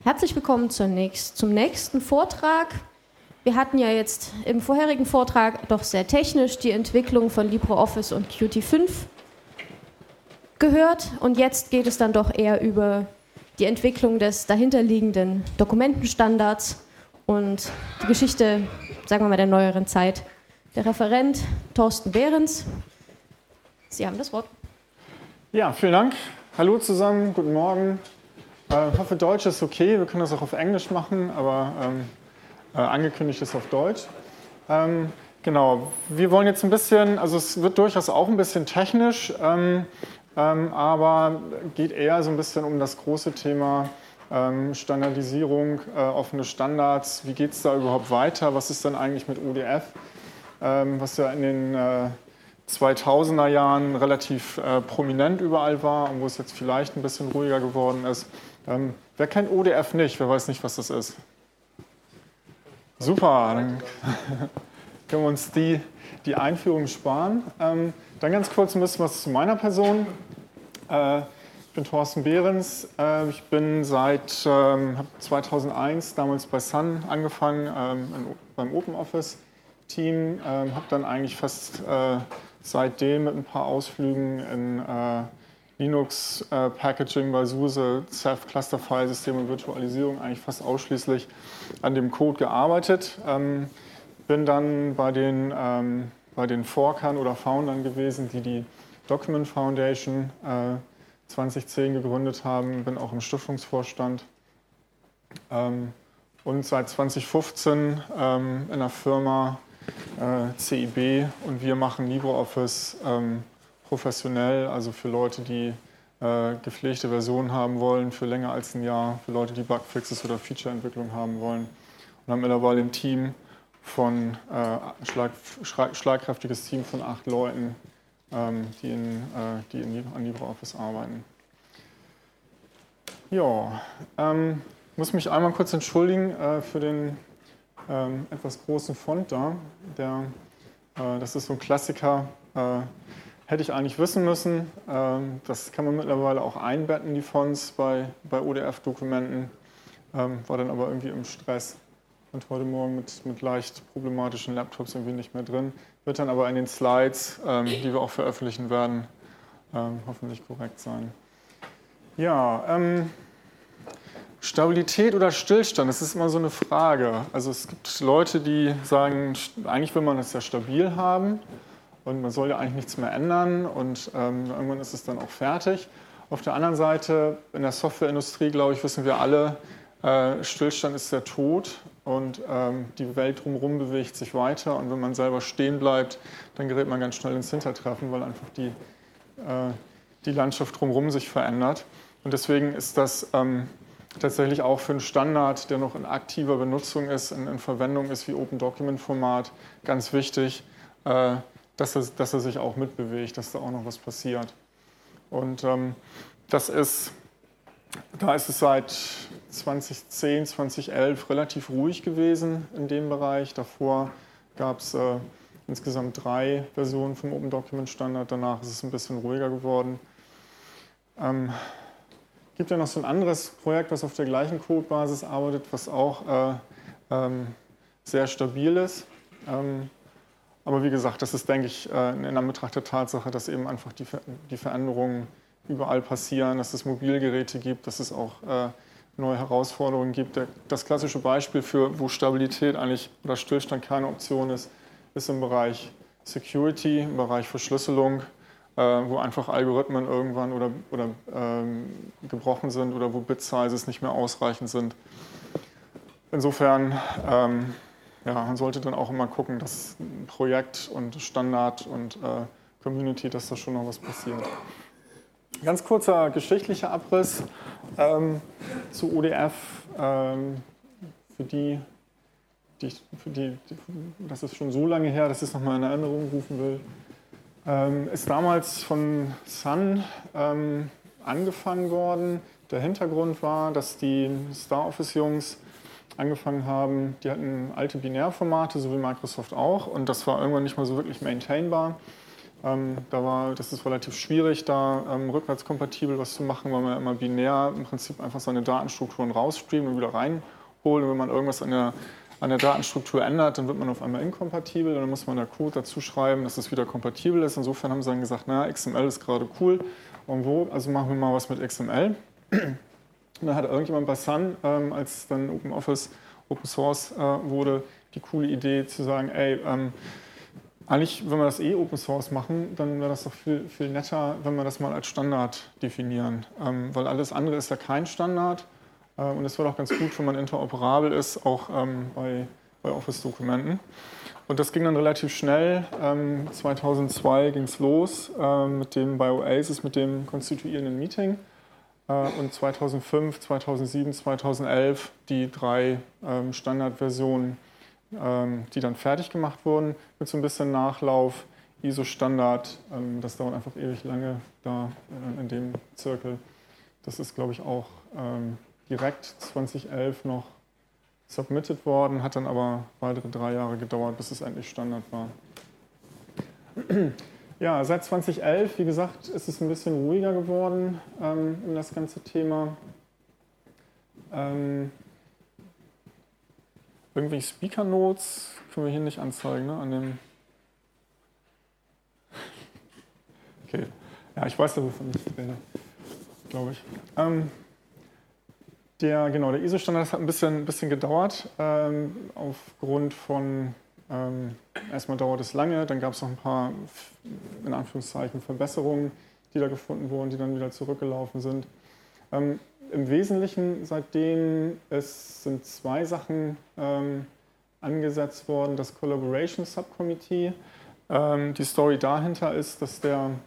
Herzlich willkommen zum nächsten Vortrag. Wir hatten ja jetzt im vorherigen Vortrag doch sehr technisch die Entwicklung von LibreOffice und Qt 5 gehört und jetzt geht es dann doch eher über die Entwicklung des dahinterliegenden Dokumentenstandards und die Geschichte, sagen wir mal, der neueren Zeit. Der Referent Thorsten Behrens, Sie haben das Wort. Ja, vielen Dank. Hallo zusammen, guten Morgen. Ich hoffe, Deutsch ist okay. Wir können das auch auf Englisch machen, aber angekündigt ist auf Deutsch. Genau, wir wollen jetzt ein bisschen, also es wird durchaus auch ein bisschen technisch, aber geht eher so ein bisschen um das große Thema Standardisierung, offene Standards. Wie geht es da überhaupt weiter? Was ist denn eigentlich mit ODF? Was ja in den 2000er Jahren relativ prominent überall war und wo es jetzt vielleicht ein bisschen ruhiger geworden ist. Wer kennt ODF nicht? Wer weiß nicht, was das ist? Super, dann können wir uns die Einführung sparen. Dann ganz kurz ein bisschen was zu meiner Person. Ich bin Thorsten Behrens. Ich bin seit 2001 damals bei Sun angefangen, beim OpenOffice-Team. Habe dann eigentlich fast seitdem mit ein paar Ausflügen in Linux, Packaging bei SUSE, Ceph-Cluster-File-System und Virtualisierung eigentlich fast ausschließlich an dem Code gearbeitet. Bin dann bei den Forkern oder Foundern gewesen, die Document Foundation 2010 gegründet haben. Bin auch im Stiftungsvorstand. Und seit 2015 in einer Firma CIB und wir machen LibreOffice professionell, also für Leute, die gepflegte Versionen haben wollen, für länger als ein Jahr, für Leute, die Bugfixes oder Featureentwicklung haben wollen. Und haben mittlerweile ein Team von schlagkräftiges Team von 8 Leuten, die an LibreOffice arbeiten. Ja, muss mich einmal kurz entschuldigen für den etwas großen Font da. Das ist so ein Klassiker. Hätte ich eigentlich wissen müssen. Das kann man mittlerweile auch einbetten, die Fonts bei ODF-Dokumenten. War dann aber irgendwie im Stress und heute Morgen mit leicht problematischen Laptops irgendwie nicht mehr drin. Wird dann aber in den Slides, die wir auch veröffentlichen werden, hoffentlich korrekt sein. Ja, Stabilität oder Stillstand, das ist immer so eine Frage. Also es gibt Leute, die sagen, eigentlich will man es ja stabil haben. Und man soll ja eigentlich nichts mehr ändern und irgendwann ist es dann auch fertig. Auf der anderen Seite, in der Softwareindustrie, glaube ich, wissen wir alle, Stillstand ist der Tod und die Welt drumherum bewegt sich weiter. Und wenn man selber stehen bleibt, dann gerät man ganz schnell ins Hintertreffen, weil einfach die Landschaft drumherum sich verändert. Und deswegen ist das tatsächlich auch für einen Standard, der noch in aktiver Benutzung ist, in Verwendung ist wie Open Document Format, ganz wichtig, dass er sich auch mitbewegt, dass da auch noch was passiert. Und da ist es seit 2010, 2011 relativ ruhig gewesen in dem Bereich. Davor gab es insgesamt 3 Versionen vom Open Document Standard. Danach ist es ein bisschen ruhiger geworden. Gibt ja noch so ein anderes Projekt, was auf der gleichen Codebasis arbeitet, was auch sehr stabil ist. Aber wie gesagt, das ist, denke ich, in Anbetracht der Tatsache, dass eben einfach die Veränderungen überall passieren, dass es Mobilgeräte gibt, dass es auch neue Herausforderungen gibt. Das klassische Beispiel für, wo Stabilität eigentlich oder Stillstand keine Option ist, ist im Bereich Security, im Bereich Verschlüsselung, wo einfach Algorithmen irgendwann oder gebrochen sind oder wo Bit-Sizes nicht mehr ausreichend sind. Insofern ja, man sollte dann auch immer gucken, dass Projekt und Standard und Community, dass da schon noch was passiert. Ganz kurzer geschichtlicher Abriss zu ODF, für die, das ist schon so lange her, dass ich es nochmal in Erinnerung rufen will. Ist damals von Sun angefangen worden. Der Hintergrund war, dass die StarOffice-Jungs angefangen haben, die hatten alte Binärformate, so wie Microsoft auch, und das war irgendwann nicht mehr so wirklich maintainbar. Das ist relativ schwierig, da rückwärtskompatibel was zu machen, weil man immer binär im Prinzip einfach seine Datenstrukturen rausstreamt und wieder reinholt. Und wenn man irgendwas an der Datenstruktur ändert, dann wird man auf einmal inkompatibel und dann muss man da Code dazu schreiben, dass es wieder kompatibel ist. Insofern haben sie dann gesagt, na, XML ist gerade cool, also machen wir mal was mit XML. Und dann hat irgendjemand bei Sun, als dann OpenOffice Open Source wurde, die coole Idee zu sagen, ey, eigentlich, wenn wir das Open Source machen, dann wäre das doch viel, viel netter, wenn wir das mal als Standard definieren. Weil alles andere ist ja kein Standard. Und es wäre doch ganz gut, wenn man interoperabel ist, auch bei Office-Dokumenten. Und das ging dann relativ schnell. 2002 ging es los bei Oasis mit dem konstituierenden Meeting. Und 2005, 2007, 2011 die 3 Standardversionen, die dann fertig gemacht wurden, mit so ein bisschen Nachlauf, ISO-Standard. Das dauert einfach ewig lange da in dem Zirkel. Das ist, glaube ich, auch direkt 2011 noch submitted worden, hat dann aber weitere 3 Jahre gedauert, bis es endlich Standard war. Ja, seit 2011, wie gesagt, ist es ein bisschen ruhiger geworden um das ganze Thema. Irgendwelche Speaker-Notes können wir hier nicht anzeigen, ne? An dem okay, ja, ich weiß ja, wovon ich rede, glaube ich. Der ISO-Standard hat ein bisschen gedauert, aufgrund von, erstmal dauert es lange, dann gab es noch ein paar, in Anführungszeichen, Verbesserungen, die da gefunden wurden, die dann wieder zurückgelaufen sind. Im Wesentlichen seitdem sind 2 Sachen angesetzt worden. Das Collaboration Subcommittee. Die Story dahinter ist, dass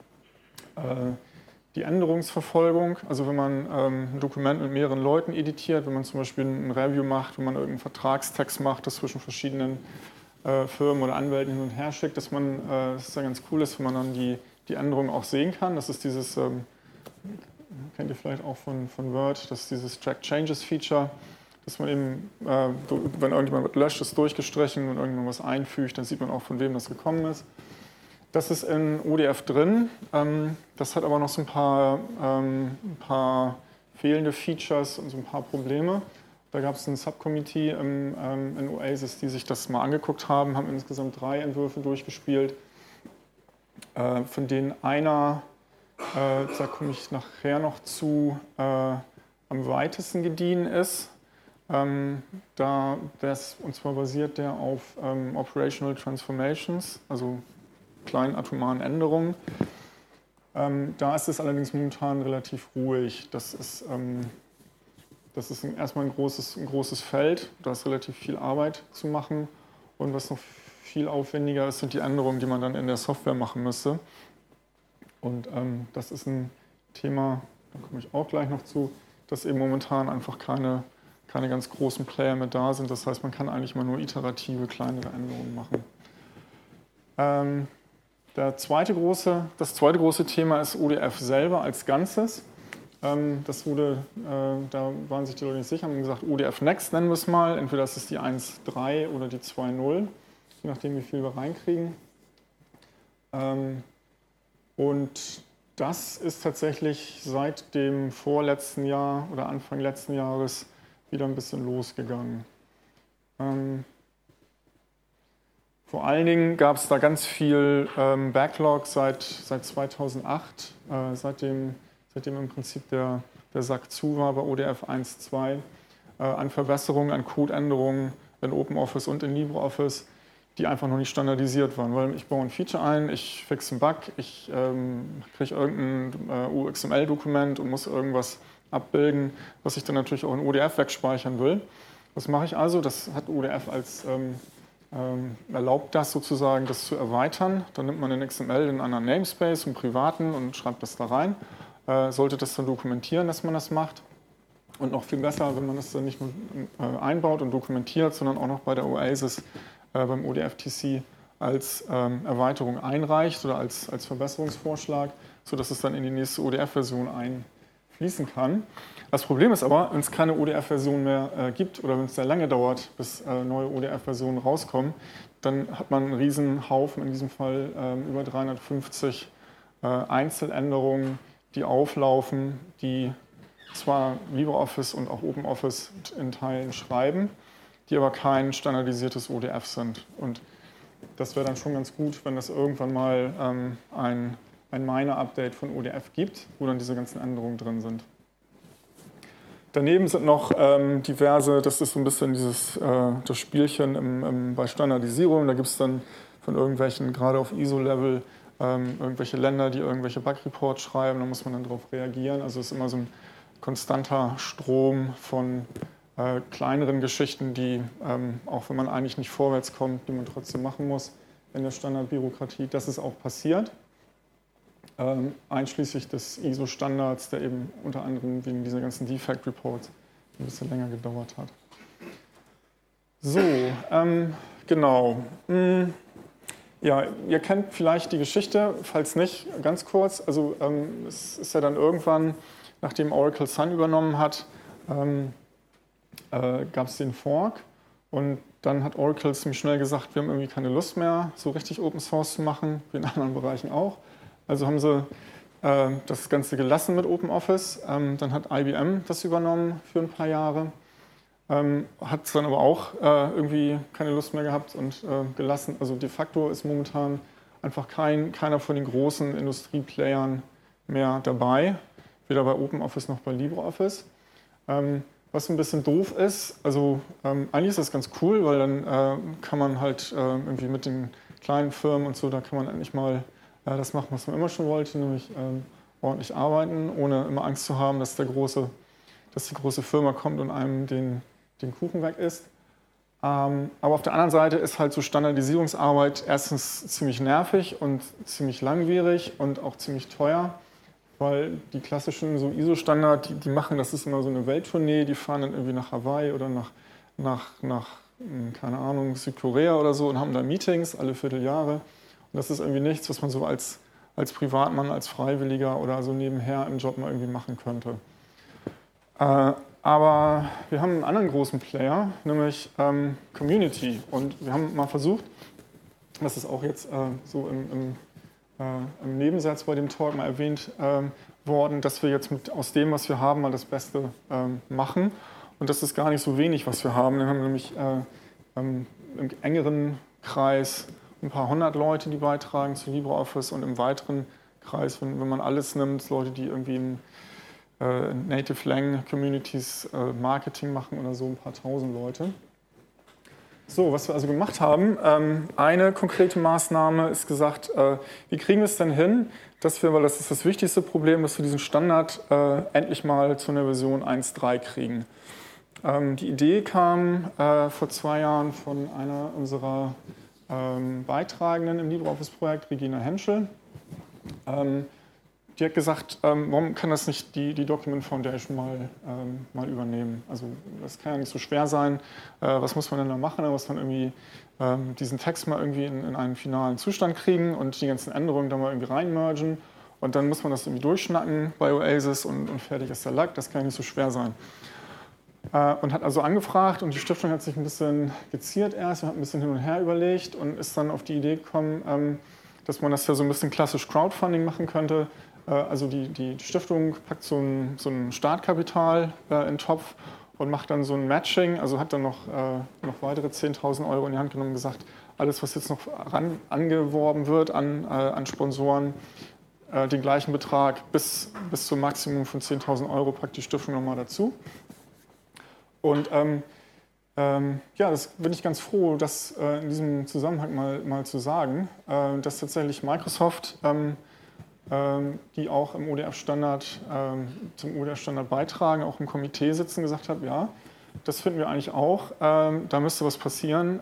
die Änderungsverfolgung, also wenn man ein Dokument mit mehreren Leuten editiert, wenn man zum Beispiel ein Review macht, wenn man irgendeinen Vertragstext macht, das zwischen verschiedenen Firmen oder Anwälten hin und her schickt, dass es ja ganz cool ist, wenn man dann die Änderungen auch sehen kann. Das ist dieses kennt ihr vielleicht auch von Word, das ist dieses Track Changes Feature, dass man eben, wenn irgendjemand was löscht, ist durchgestrichen und irgendjemand was einfügt, dann sieht man auch, von wem das gekommen ist. Das ist in ODF drin, das hat aber noch so ein paar fehlende Features und so ein paar Probleme. Da gab es ein Subcommittee in Oasis, die sich das mal angeguckt haben insgesamt 3 Entwürfe durchgespielt, von denen einer, da komme ich nachher noch zu, am weitesten gediehen ist. Und zwar basiert der auf Operational Transformations, also kleinen atomaren Änderungen. Da ist es allerdings momentan relativ ruhig. Das ist erstmal ein großes Feld, da ist relativ viel Arbeit zu machen. Und was noch viel aufwendiger ist, sind die Änderungen, die man dann in der Software machen müsste. Und das ist ein Thema, da komme ich auch gleich noch zu, dass eben momentan einfach keine ganz großen Player mehr da sind. Das heißt, man kann eigentlich mal nur iterative, kleinere Änderungen machen. Das zweite große Thema ist ODF selber als Ganzes. Da waren sich die Leute nicht sicher, haben gesagt, ODF Next nennen wir es mal. Entweder das ist die 1.3 oder die 2.0, je nachdem, wie viel wir reinkriegen. Und das ist tatsächlich seit dem vorletzten Jahr oder Anfang letzten Jahres wieder ein bisschen losgegangen. Vor allen Dingen gab es da ganz viel Backlog seit 2008, seitdem im Prinzip der Sack zu war bei ODF 1.2, an Verbesserungen, an Codeänderungen in OpenOffice und in LibreOffice, die einfach noch nicht standardisiert waren. Weil ich baue ein Feature ein, ich fixe einen Bug, ich kriege irgendein UXML-Dokument und muss irgendwas abbilden, was ich dann natürlich auch in ODF wegspeichern will. Was mache ich also? Das hat ODF erlaubt das sozusagen, das zu erweitern. Dann nimmt man den XML in einen anderen Namespace, einen privaten, und schreibt das da rein. Sollte das dann dokumentieren, dass man das macht. Und noch viel besser, wenn man das dann nicht nur einbaut und dokumentiert, sondern auch noch bei der Oasis, beim ODF-TC als Erweiterung einreicht oder als Verbesserungsvorschlag, sodass es dann in die nächste ODF-Version einfließt. schließen kann. Das Problem ist aber, wenn es keine ODF-Version mehr gibt oder wenn es sehr lange dauert, bis neue ODF-Versionen rauskommen, dann hat man einen riesen Haufen, in diesem Fall über 350 Einzeländerungen, die auflaufen, die zwar LibreOffice und auch OpenOffice in Teilen schreiben, die aber kein standardisiertes ODF sind. Und das wäre dann schon ganz gut, wenn es irgendwann mal ein Minor-Update von ODF gibt, wo dann diese ganzen Änderungen drin sind. Daneben sind noch diverse, das ist so ein bisschen das Spielchen bei Standardisierung. Da gibt es dann von irgendwelchen, gerade auf ISO-Level, irgendwelche Länder, die irgendwelche Bug-Reports schreiben, da muss man dann darauf reagieren. Also es ist immer so ein konstanter Strom von kleineren Geschichten, die, auch wenn man eigentlich nicht vorwärts kommt, die man trotzdem machen muss in der Standardbürokratie. Das ist auch passiert, einschließlich des ISO-Standards, der eben unter anderem wegen dieser ganzen Defect-Reports ein bisschen länger gedauert hat. So, genau. Ja, ihr kennt vielleicht die Geschichte, falls nicht, ganz kurz. Also es ist ja dann irgendwann, nachdem Oracle Sun übernommen hat, gab es den Fork und dann hat Oracle ziemlich schnell gesagt, wir haben irgendwie keine Lust mehr, so richtig Open Source zu machen, wie in anderen Bereichen auch. Also haben sie das Ganze gelassen mit OpenOffice. Dann hat IBM das übernommen für ein paar Jahre, hat dann aber auch irgendwie keine Lust mehr gehabt und gelassen. Also de facto ist momentan einfach keiner von den großen Industrieplayern mehr dabei, weder bei OpenOffice noch bei LibreOffice. Was ein bisschen doof ist, also eigentlich ist das ganz cool, weil dann kann man halt irgendwie mit den kleinen Firmen und so, da kann man endlich mal das machen, was man immer schon wollte, nämlich ordentlich arbeiten, ohne immer Angst zu haben, dass die große Firma kommt und einem den Kuchen weg isst. Aber auf der anderen Seite ist halt so Standardisierungsarbeit erstens ziemlich nervig und ziemlich langwierig und auch ziemlich teuer, weil die klassischen so ISO-Standard, die machen, das ist immer so eine Welttournee, die fahren dann irgendwie nach Hawaii oder nach keine Ahnung, Südkorea oder so und haben da Meetings alle Vierteljahre. Und das ist irgendwie nichts, was man so als Privatmann, als Freiwilliger oder so nebenher im Job mal irgendwie machen könnte. Aber wir haben einen anderen großen Player, nämlich Community. Und wir haben mal versucht, das ist auch jetzt so im Nebensatz bei dem Talk mal erwähnt worden, dass wir jetzt aus dem, was wir haben, mal das Beste machen. Und das ist gar nicht so wenig, was wir haben. Wir haben nämlich im engeren Kreis ein paar hundert Leute, die beitragen zu LibreOffice und im weiteren Kreis, wenn man alles nimmt, Leute, die irgendwie in Native Lang Communities Marketing machen oder so, ein paar tausend Leute. So, was wir also gemacht haben, eine konkrete Maßnahme ist gesagt, wie kriegen wir es denn hin, dass wir, weil das ist das wichtigste Problem, dass wir diesen Standard endlich mal zu einer Version 1.3 kriegen. Die Idee kam vor 2 Jahren von einer unserer Beitragenden im LibreOffice-Projekt, Regina Henschel. Die hat gesagt, warum kann das nicht die Document Foundation mal übernehmen? Also das kann ja nicht so schwer sein. Was muss man denn da machen? Da muss man irgendwie diesen Text mal irgendwie in einen finalen Zustand kriegen und die ganzen Änderungen da mal irgendwie reinmergen. Und dann muss man das irgendwie durchschnacken bei Oasis und fertig ist der Lack. Das kann ja nicht so schwer sein. Und hat also angefragt und die Stiftung hat sich ein bisschen geziert erst und hat ein bisschen hin und her überlegt und ist dann auf die Idee gekommen, dass man das ja so ein bisschen klassisch Crowdfunding machen könnte. Also die Stiftung packt so ein Startkapital in den Topf und macht dann so ein Matching, also hat dann noch weitere 10.000 Euro in die Hand genommen und gesagt, alles, was jetzt noch angeworben wird an Sponsoren, den gleichen Betrag bis zum Maximum von 10.000 Euro packt die Stiftung nochmal dazu. Und ja, das bin ich ganz froh, das in diesem Zusammenhang mal zu sagen, dass tatsächlich Microsoft, die auch im ODF-Standard, zum ODF-Standard beitragen, auch im Komitee sitzen, gesagt hat, ja, das finden wir eigentlich auch, da müsste was passieren,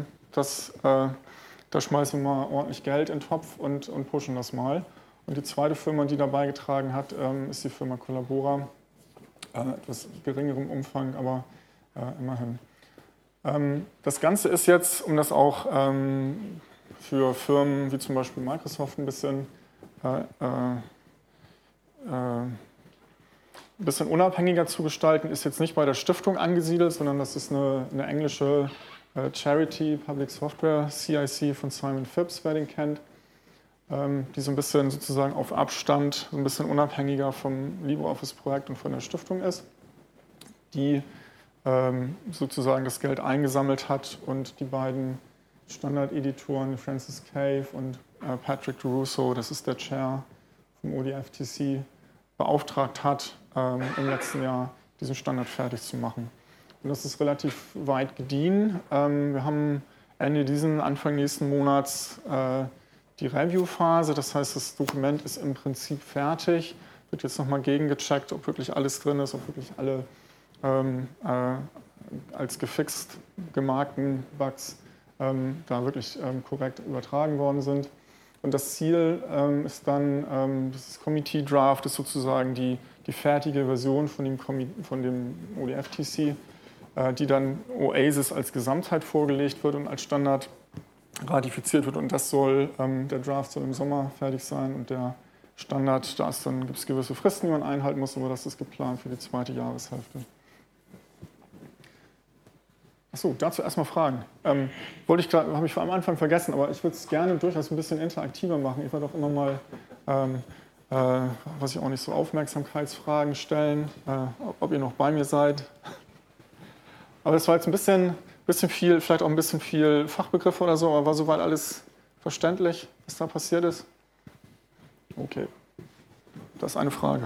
da schmeißen wir mal ordentlich Geld in den Topf und pushen das mal. Und die zweite Firma, die da beigetragen hat, ist die Firma Collabora. Etwas geringerem Umfang, aber immerhin. Das Ganze ist jetzt, um das auch für Firmen wie zum Beispiel Microsoft ein bisschen ein bisschen unabhängiger zu gestalten, ist jetzt nicht bei der Stiftung angesiedelt, sondern das ist eine englische Charity, Public Software, CIC von Simon Phipps, wer den kennt, die so ein bisschen sozusagen auf Abstand, so ein bisschen unabhängiger vom LibreOffice-Projekt und von der Stiftung ist, die sozusagen das Geld eingesammelt hat und die beiden Standardeditoren, Francis Cave und Patrick DeRusso, das ist der Chair vom ODFTC, beauftragt hat, im letzten Jahr diesen Standard fertig zu machen. Und das ist relativ weit gediehen. Wir haben Ende diesen, Anfang nächsten Monats die Review-Phase. Das heißt, das Dokument ist im Prinzip fertig. Wird jetzt nochmal gegengecheckt, ob wirklich alles drin ist, ob wirklich alle als gefixt gemarkten Bugs da wirklich korrekt übertragen worden sind. Und das Ziel ist dann, das Committee Draft ist sozusagen die fertige Version von dem ODFTC, die dann OASIS als Gesamtheit vorgelegt wird und als Standard ratifiziert wird. Und das der Draft soll im Sommer fertig sein und der Standard, gibt es gewisse Fristen, die man einhalten muss, aber das ist geplant für die zweite Jahreshälfte. Achso, dazu erstmal Fragen. Habe ich am Anfang vergessen, aber ich würde es gerne durchaus ein bisschen interaktiver machen. Ich werde auch immer mal, weiß ich auch nicht, so Aufmerksamkeitsfragen stellen, ob ihr noch bei mir seid. Aber das war jetzt ein bisschen viel, vielleicht auch ein bisschen viel Fachbegriffe oder so, aber war soweit alles verständlich, was da passiert ist? Okay, das ist eine Frage.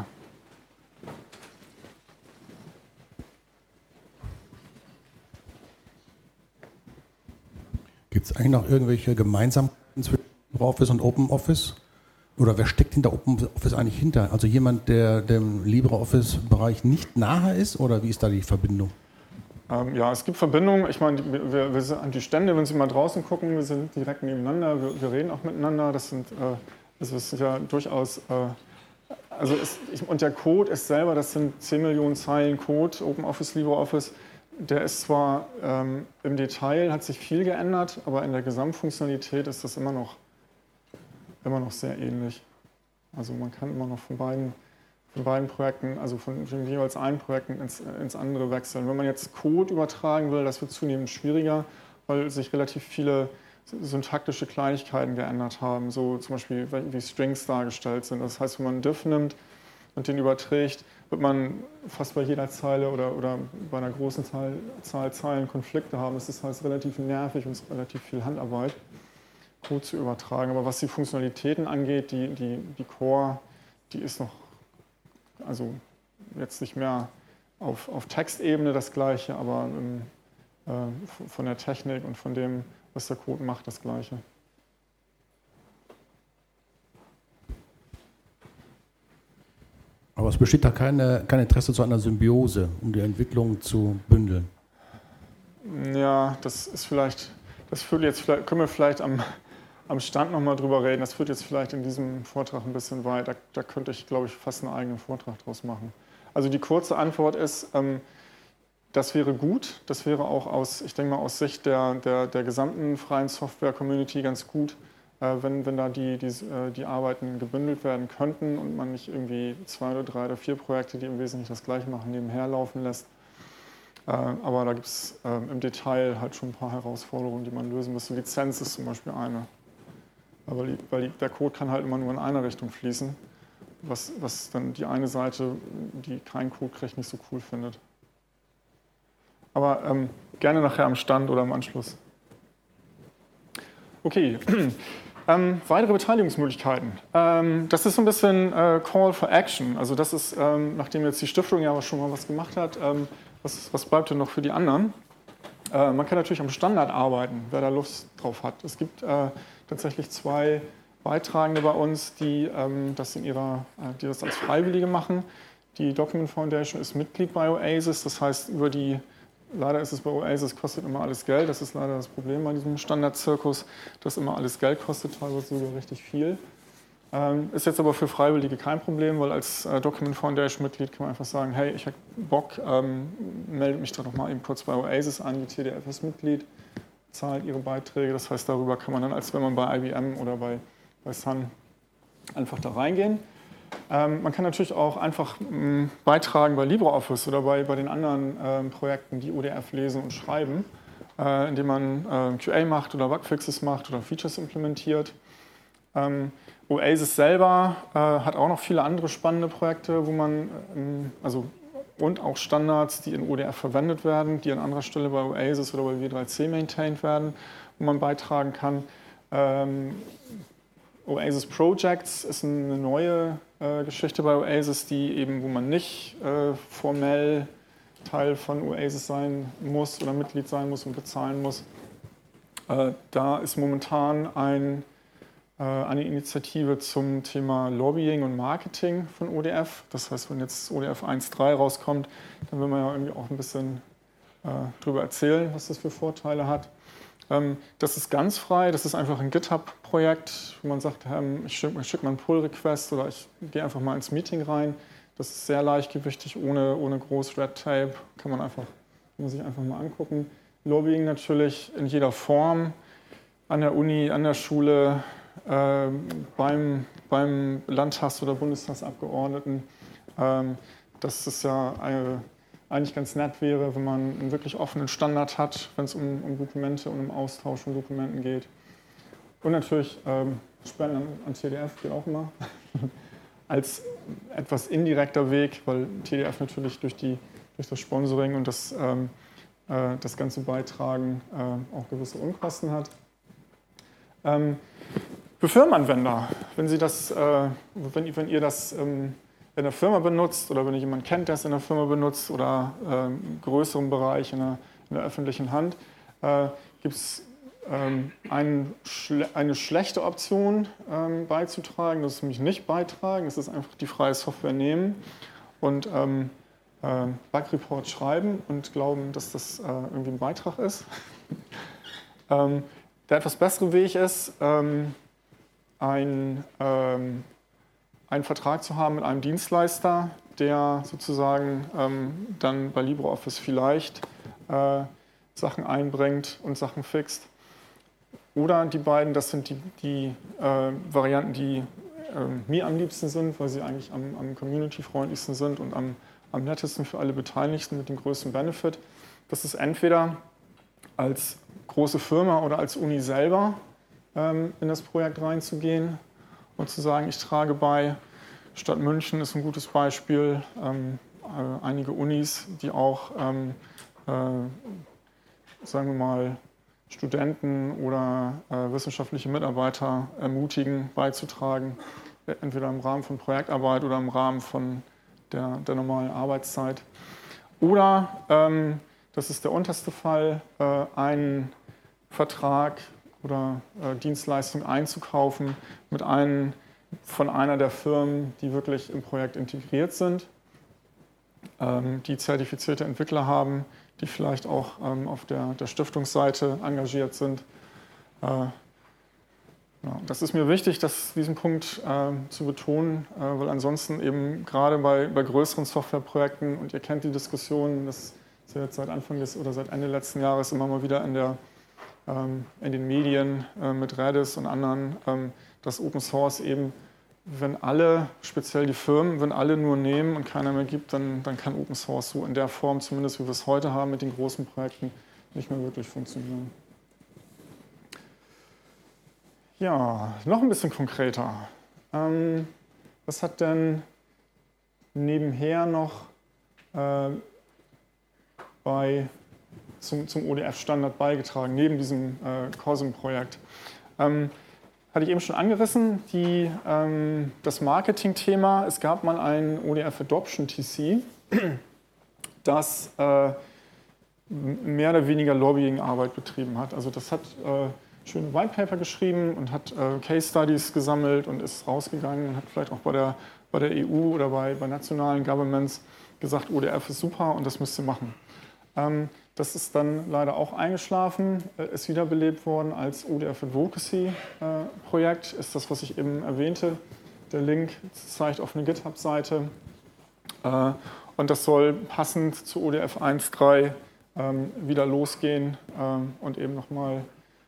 Gibt es eigentlich noch irgendwelche Gemeinsamkeiten zwischen LibreOffice und OpenOffice? Oder wer steckt hinter OpenOffice eigentlich hinter? Also jemand, der dem LibreOffice-Bereich nicht nahe ist? Oder wie ist da die Verbindung? Ja, es gibt Verbindungen. Ich meine, wir sind an die Stände, wenn Sie mal draußen gucken, wir sind direkt nebeneinander, wir reden auch miteinander. Das ist ja durchaus... und der Code ist selber, das sind 10 Millionen Zeilen Code, OpenOffice, LibreOffice. Der ist zwar im Detail, hat sich viel geändert, aber in der Gesamtfunktionalität ist das immer noch sehr ähnlich. Also man kann immer noch von beiden Projekten, also von jeweils einem Projekt ins andere wechseln. Wenn man jetzt Code übertragen will, das wird zunehmend schwieriger, weil sich relativ viele syntaktische Kleinigkeiten geändert haben, so zum Beispiel wie Strings dargestellt sind. Das heißt, wenn man einen Diff nimmt und den überträgt, wird man fast bei jeder Zeile oder bei einer großen Zahl Zeilen Konflikte haben. Das ist halt relativ nervig und es ist relativ viel Handarbeit, Code zu übertragen. Aber was die Funktionalitäten angeht, die Core, die ist noch, also jetzt nicht mehr auf Textebene das Gleiche, aber von der Technik und von dem, was der Code macht, das Gleiche. Aber es besteht da kein Interesse zu einer Symbiose, um die Entwicklung zu bündeln. Ja, können wir vielleicht am Stand nochmal drüber reden. Das führt jetzt vielleicht in diesem Vortrag ein bisschen weit. Da könnte ich, glaube ich, fast einen eigenen Vortrag draus machen. Also die kurze Antwort ist, das wäre gut. Das wäre auch aus Sicht der gesamten freien Software-Community ganz gut, wenn da die Arbeiten gebündelt werden könnten und man nicht irgendwie 2 oder 3 oder 4 Projekte, die im Wesentlichen das Gleiche machen, nebenher laufen lässt. Aber da gibt es im Detail halt schon ein paar Herausforderungen, die man lösen müsste. Lizenz ist zum Beispiel eine. Weil der Code kann halt immer nur in eine Richtung fließen, was dann die eine Seite, die keinen Code kriegt, nicht so cool findet. Aber gerne nachher am Stand oder im Anschluss. Okay. Weitere Beteiligungsmöglichkeiten. Das ist so ein bisschen Call for Action. Also das ist, nachdem jetzt die Stiftung ja schon mal was gemacht hat, was bleibt denn noch für die anderen? Man kann natürlich am Standard arbeiten, wer da Lust drauf hat. Es gibt tatsächlich 2 Beitragende bei uns, die das als Freiwillige machen. Die Document Foundation ist Mitglied bei OASIS, das heißt, leider ist es bei OASIS, kostet immer alles Geld. Das ist leider das Problem bei diesem Standardzirkus, dass immer alles Geld kostet, teilweise sogar richtig viel. Ist jetzt aber für Freiwillige kein Problem, weil als Document Foundation Mitglied kann man einfach sagen, hey, ich habe Bock, meldet mich doch noch mal eben kurz bei OASIS an, die TDF ist Mitglied, zahlt ihre Beiträge. Das heißt, darüber kann man dann, als wenn man bei IBM oder bei Sun einfach da reingehen. Man kann natürlich auch einfach beitragen bei LibreOffice oder bei den anderen Projekten, die ODF lesen und schreiben, indem man QA macht oder Bugfixes macht oder Features implementiert. Oasis selber hat auch noch viele andere spannende Projekte, wo man, und auch Standards, die in ODF verwendet werden, die an anderer Stelle bei Oasis oder bei W3C maintained werden, wo man beitragen kann. Oasis Projects ist eine neue Geschichte bei Oasis, wo man nicht formell Teil von Oasis sein muss oder Mitglied sein muss und bezahlen muss. Da ist momentan eine Initiative zum Thema Lobbying und Marketing von ODF. Das heißt, wenn jetzt ODF 1.3 rauskommt, dann will man ja irgendwie auch ein bisschen darüber erzählen, was das für Vorteile hat. Das ist ganz frei, das ist einfach ein GitHub-Projekt, wo man sagt, ich schicke mal einen Pull-Request oder ich gehe einfach mal ins Meeting rein. Das ist sehr leichtgewichtig, ohne groß Red Tape, kann man sich einfach mal angucken. Lobbying natürlich in jeder Form, an der Uni, an der Schule, beim Landtags- oder Bundestagsabgeordneten. Das ist ja eigentlich ganz nett wäre, wenn man einen wirklich offenen Standard hat, wenn es um Dokumente und um Austausch von Dokumenten geht. Und natürlich Spenden an TDF geht auch immer als etwas indirekter Weg, weil TDF natürlich durch das Sponsoring und das ganze Beitragen auch gewisse Unkosten hat. Für Firmenanwender, wenn ihr das in der Firma benutzt oder wenn ihr jemanden kennt, der es in der Firma benutzt oder im größeren Bereich in der öffentlichen Hand, gibt es eine schlechte Option beizutragen. Das ist nämlich nicht beitragen, das ist einfach die freie Software nehmen und Bug-Report schreiben und glauben, dass das irgendwie ein Beitrag ist. Der etwas bessere Weg ist, einen Vertrag zu haben mit einem Dienstleister, der sozusagen dann bei LibreOffice vielleicht Sachen einbringt und Sachen fixt. Oder die beiden, das sind die Varianten, die mir am liebsten sind, weil sie eigentlich am community-freundlichsten sind und am nettesten für alle Beteiligten mit dem größten Benefit. Das ist entweder als große Firma oder als Uni selber in das Projekt reinzugehen und zu sagen, ich trage bei. Stadt München ist ein gutes Beispiel. Einige Unis, die auch, sagen wir mal, Studenten oder wissenschaftliche Mitarbeiter ermutigen, beizutragen, entweder im Rahmen von Projektarbeit oder im Rahmen von der normalen Arbeitszeit. Oder, das ist der unterste Fall, einen Vertrag oder Dienstleistung einzukaufen von einer der Firmen, die wirklich im Projekt integriert sind, die zertifizierte Entwickler haben, die vielleicht auch auf der Stiftungsseite engagiert sind. Das ist mir wichtig, diesen Punkt zu betonen, weil ansonsten eben gerade bei größeren Softwareprojekten, und ihr kennt die Diskussion, das ist ja jetzt seit Ende letzten Jahres immer mal wieder in den Medien mit Redis und anderen, dass Open Source eben, wenn alle, speziell die Firmen, wenn alle nur nehmen und keiner mehr gibt, dann kann Open Source so in der Form, zumindest wie wir es heute haben mit den großen Projekten, nicht mehr wirklich funktionieren. Ja, noch ein bisschen konkreter. Was hat denn nebenher noch zum ODF-Standard beigetragen, neben diesem COSM-Projekt? Hatte ich eben schon angerissen, das Marketing-Thema. Es gab mal ein ODF Adoption TC, das mehr oder weniger Lobbying-Arbeit betrieben hat. Also das hat schöne White Paper geschrieben und hat Case Studies gesammelt und ist rausgegangen und hat vielleicht auch bei der EU oder bei nationalen Governments gesagt, ODF ist super und das müsst ihr machen. Das ist dann leider auch eingeschlafen, ist wiederbelebt worden als ODF Advocacy Projekt, ist das, was ich eben erwähnte. Der Link zeigt auf eine GitHub-Seite und das soll passend zu ODF 1.3 wieder losgehen und eben nochmal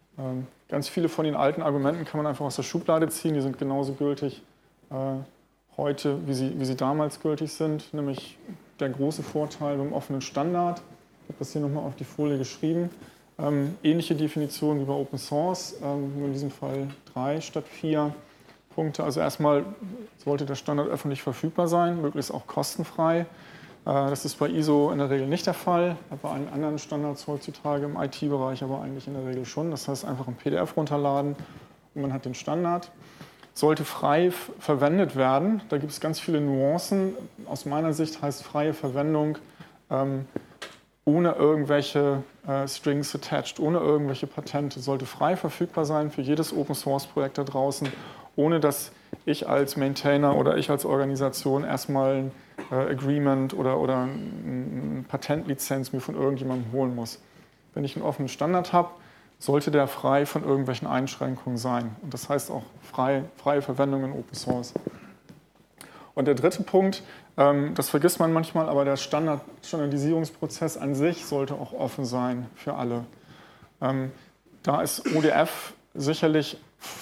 ganz viele von den alten Argumenten kann man einfach aus der Schublade ziehen, die sind genauso gültig heute, wie sie damals gültig sind, nämlich der große Vorteil beim offenen Standard. Ich habe das hier nochmal auf die Folie geschrieben. Ähnliche Definition wie bei Open Source, nur in diesem Fall 3 statt 4 Punkte. Also erstmal sollte der Standard öffentlich verfügbar sein, möglichst auch kostenfrei. Das ist bei ISO in der Regel nicht der Fall, bei allen anderen Standards heutzutage im IT-Bereich aber eigentlich in der Regel schon. Das heißt, einfach ein PDF runterladen und man hat den Standard. Sollte frei verwendet werden, da gibt es ganz viele Nuancen. Aus meiner Sicht heißt freie Verwendung ohne irgendwelche Strings attached, ohne irgendwelche Patente, sollte frei verfügbar sein für jedes Open-Source-Projekt da draußen, ohne dass ich als Maintainer oder ich als Organisation erstmal ein Agreement oder eine Patentlizenz mir von irgendjemandem holen muss. Wenn ich einen offenen Standard habe, sollte der frei von irgendwelchen Einschränkungen sein. Und das heißt auch freie Verwendung in Open Source. Und der dritte Punkt, das vergisst man manchmal, aber der Standardisierungsprozess an sich sollte auch offen sein für alle. Da ist ODF sicherlich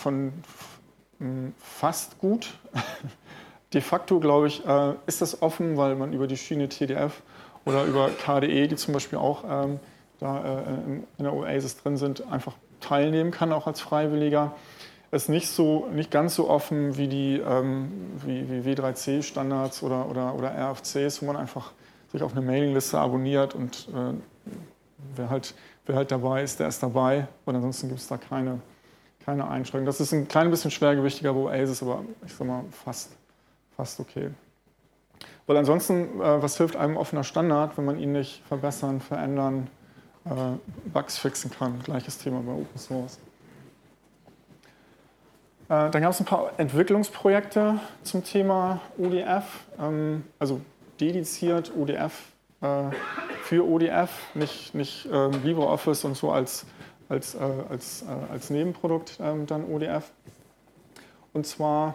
fast gut. De facto, glaube ich, ist das offen, weil man über die Schiene TDF oder über KDE, die zum Beispiel auch in der Oasis drin sind, einfach teilnehmen kann, auch als Freiwilliger. Ist nicht ganz so offen wie die wie W3C-Standards oder RFCs, wo man einfach sich auf eine Mailingliste abonniert und wer halt dabei ist, der ist dabei. Und ansonsten gibt es da keine Einschränkungen. Das ist ein klein bisschen schwergewichtiger bei Oasis, aber ich sag mal fast okay. Weil ansonsten, was hilft einem offener Standard, wenn man ihn nicht verbessern, verändern, Bugs fixen kann? Gleiches Thema bei Open Source. Dann gab es ein paar Entwicklungsprojekte zum Thema ODF, also dediziert ODF für ODF, nicht LibreOffice und so als Nebenprodukt dann ODF. Und zwar,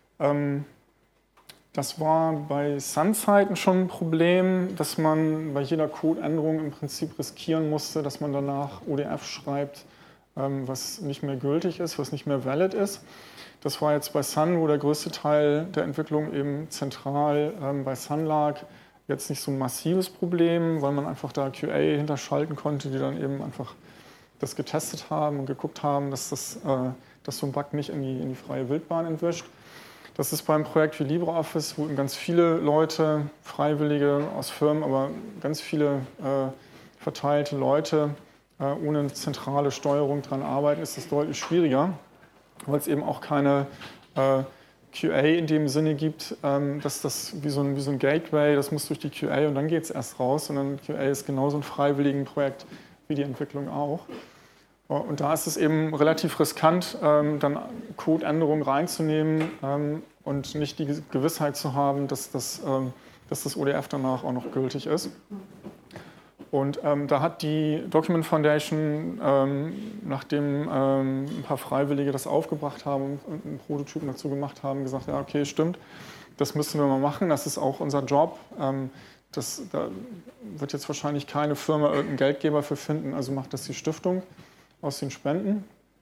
das war bei Sun-Zeiten schon ein Problem, dass man bei jeder Codeänderung im Prinzip riskieren musste, dass man danach ODF schreibt, was nicht mehr gültig ist, was nicht mehr valid ist. Das war jetzt bei Sun, wo der größte Teil der Entwicklung eben zentral bei Sun lag, jetzt nicht so ein massives Problem, weil man einfach da QA hinterschalten konnte, die dann eben einfach das getestet haben und geguckt haben, dass so ein Bug nicht in die freie Wildbahn entwischt. Das ist beim Projekt wie LibreOffice, wo eben ganz viele Leute, Freiwillige aus Firmen, aber ganz viele verteilte Leute ohne eine zentrale Steuerung dran arbeiten, ist das deutlich schwieriger, weil es eben auch keine QA in dem Sinne gibt, dass das wie so ein Gateway, das muss durch die QA und dann geht es erst raus, sondern QA ist genauso ein freiwilliges Projekt wie die Entwicklung auch. Und da ist es eben relativ riskant, dann Codeänderungen reinzunehmen und nicht die Gewissheit zu haben, dass das ODF danach auch noch gültig ist. Und da hat die Document Foundation, nachdem ein paar Freiwillige das aufgebracht haben und einen Prototypen dazu gemacht haben, gesagt, ja okay, stimmt, das müssen wir mal machen, das ist auch unser Job. Da wird jetzt wahrscheinlich keine Firma irgendeinen Geldgeber für finden, also macht das die Stiftung aus den Spenden.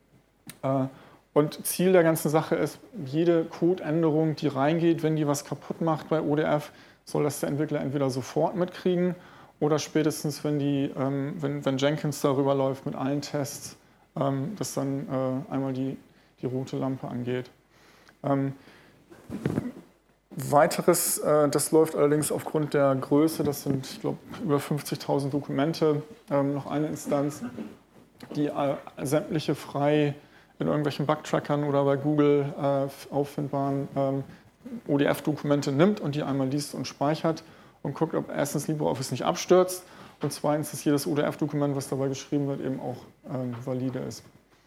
Und Ziel der ganzen Sache ist, jede Codeänderung, die reingeht, wenn die was kaputt macht bei ODF, soll das der Entwickler entweder sofort mitkriegen oder spätestens, wenn Jenkins darüber läuft mit allen Tests, dass dann einmal die rote Lampe angeht. Weiteres, das läuft allerdings aufgrund der Größe, das sind, ich glaube, über 50.000 Dokumente, noch eine Instanz, die sämtliche frei in irgendwelchen Bugtrackern oder bei Google auffindbaren ODF-Dokumente nimmt und die einmal liest und speichert und guckt, ob erstens LibreOffice nicht abstürzt und zweitens, dass jedes ODF-Dokument, was dabei geschrieben wird, eben auch valide ist.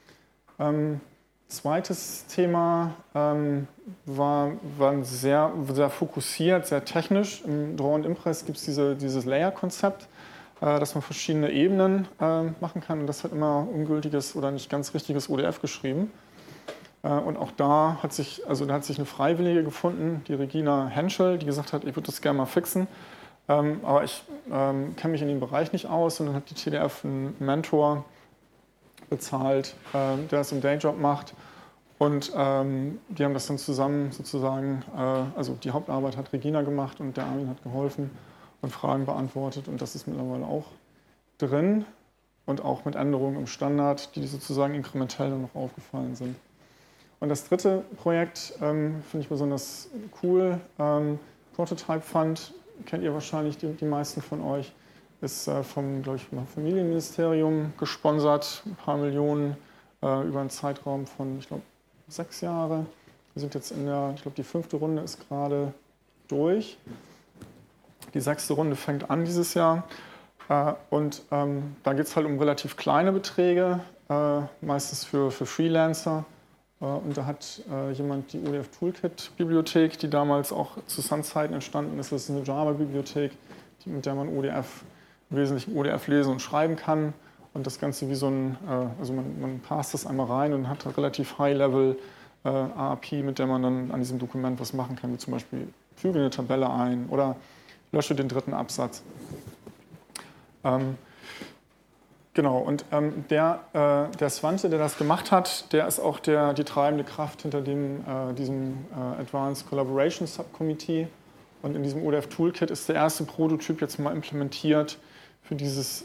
Zweites Thema war sehr, sehr fokussiert, sehr technisch. Im Draw and Impress gibt es dieses Layer-Konzept, dass man verschiedene Ebenen machen kann. Und das hat immer ungültiges oder nicht ganz richtiges ODF geschrieben. Und auch da hat sich eine Freiwillige gefunden, die Regina Henschel, die gesagt hat, ich würde das gerne mal fixen. Aber ich kenne mich in dem Bereich nicht aus. Und dann hat die TDF einen Mentor bezahlt, der es im Dayjob macht. Und die haben das dann zusammen sozusagen, also die Hauptarbeit hat Regina gemacht und der Armin hat geholfen und Fragen beantwortet. Und das ist mittlerweile auch drin und auch mit Änderungen im Standard, die sozusagen inkrementell dann noch aufgefallen sind. Und das dritte Projekt finde ich besonders cool. Prototype Fund, kennt ihr wahrscheinlich die meisten von euch, ist vom, glaube ich, Familienministerium gesponsert, ein paar Millionen über einen Zeitraum von, ich glaube, 6 Jahre. Wir sind jetzt ich glaube, die 5. Runde ist gerade durch. Die 6. Runde fängt an dieses Jahr. Und da geht es halt um relativ kleine Beträge, meistens für Freelancer. Und da hat jemand die ODF Toolkit Bibliothek, die damals auch zu Sun-Zeiten entstanden ist. Das ist eine Java-Bibliothek, mit der man im Wesentlichen ODF lesen und schreiben kann. Und das Ganze wie so also man passt das einmal rein und hat relativ High-Level API, mit der man dann an diesem Dokument was machen kann, wie zum Beispiel füge eine Tabelle ein oder lösche den 3. Absatz. Genau, und der Svante, der das gemacht hat, der ist auch die treibende Kraft hinter diesem Advanced Collaboration Subcommittee. Und in diesem ODF Toolkit ist der erste Prototyp jetzt mal implementiert für dieses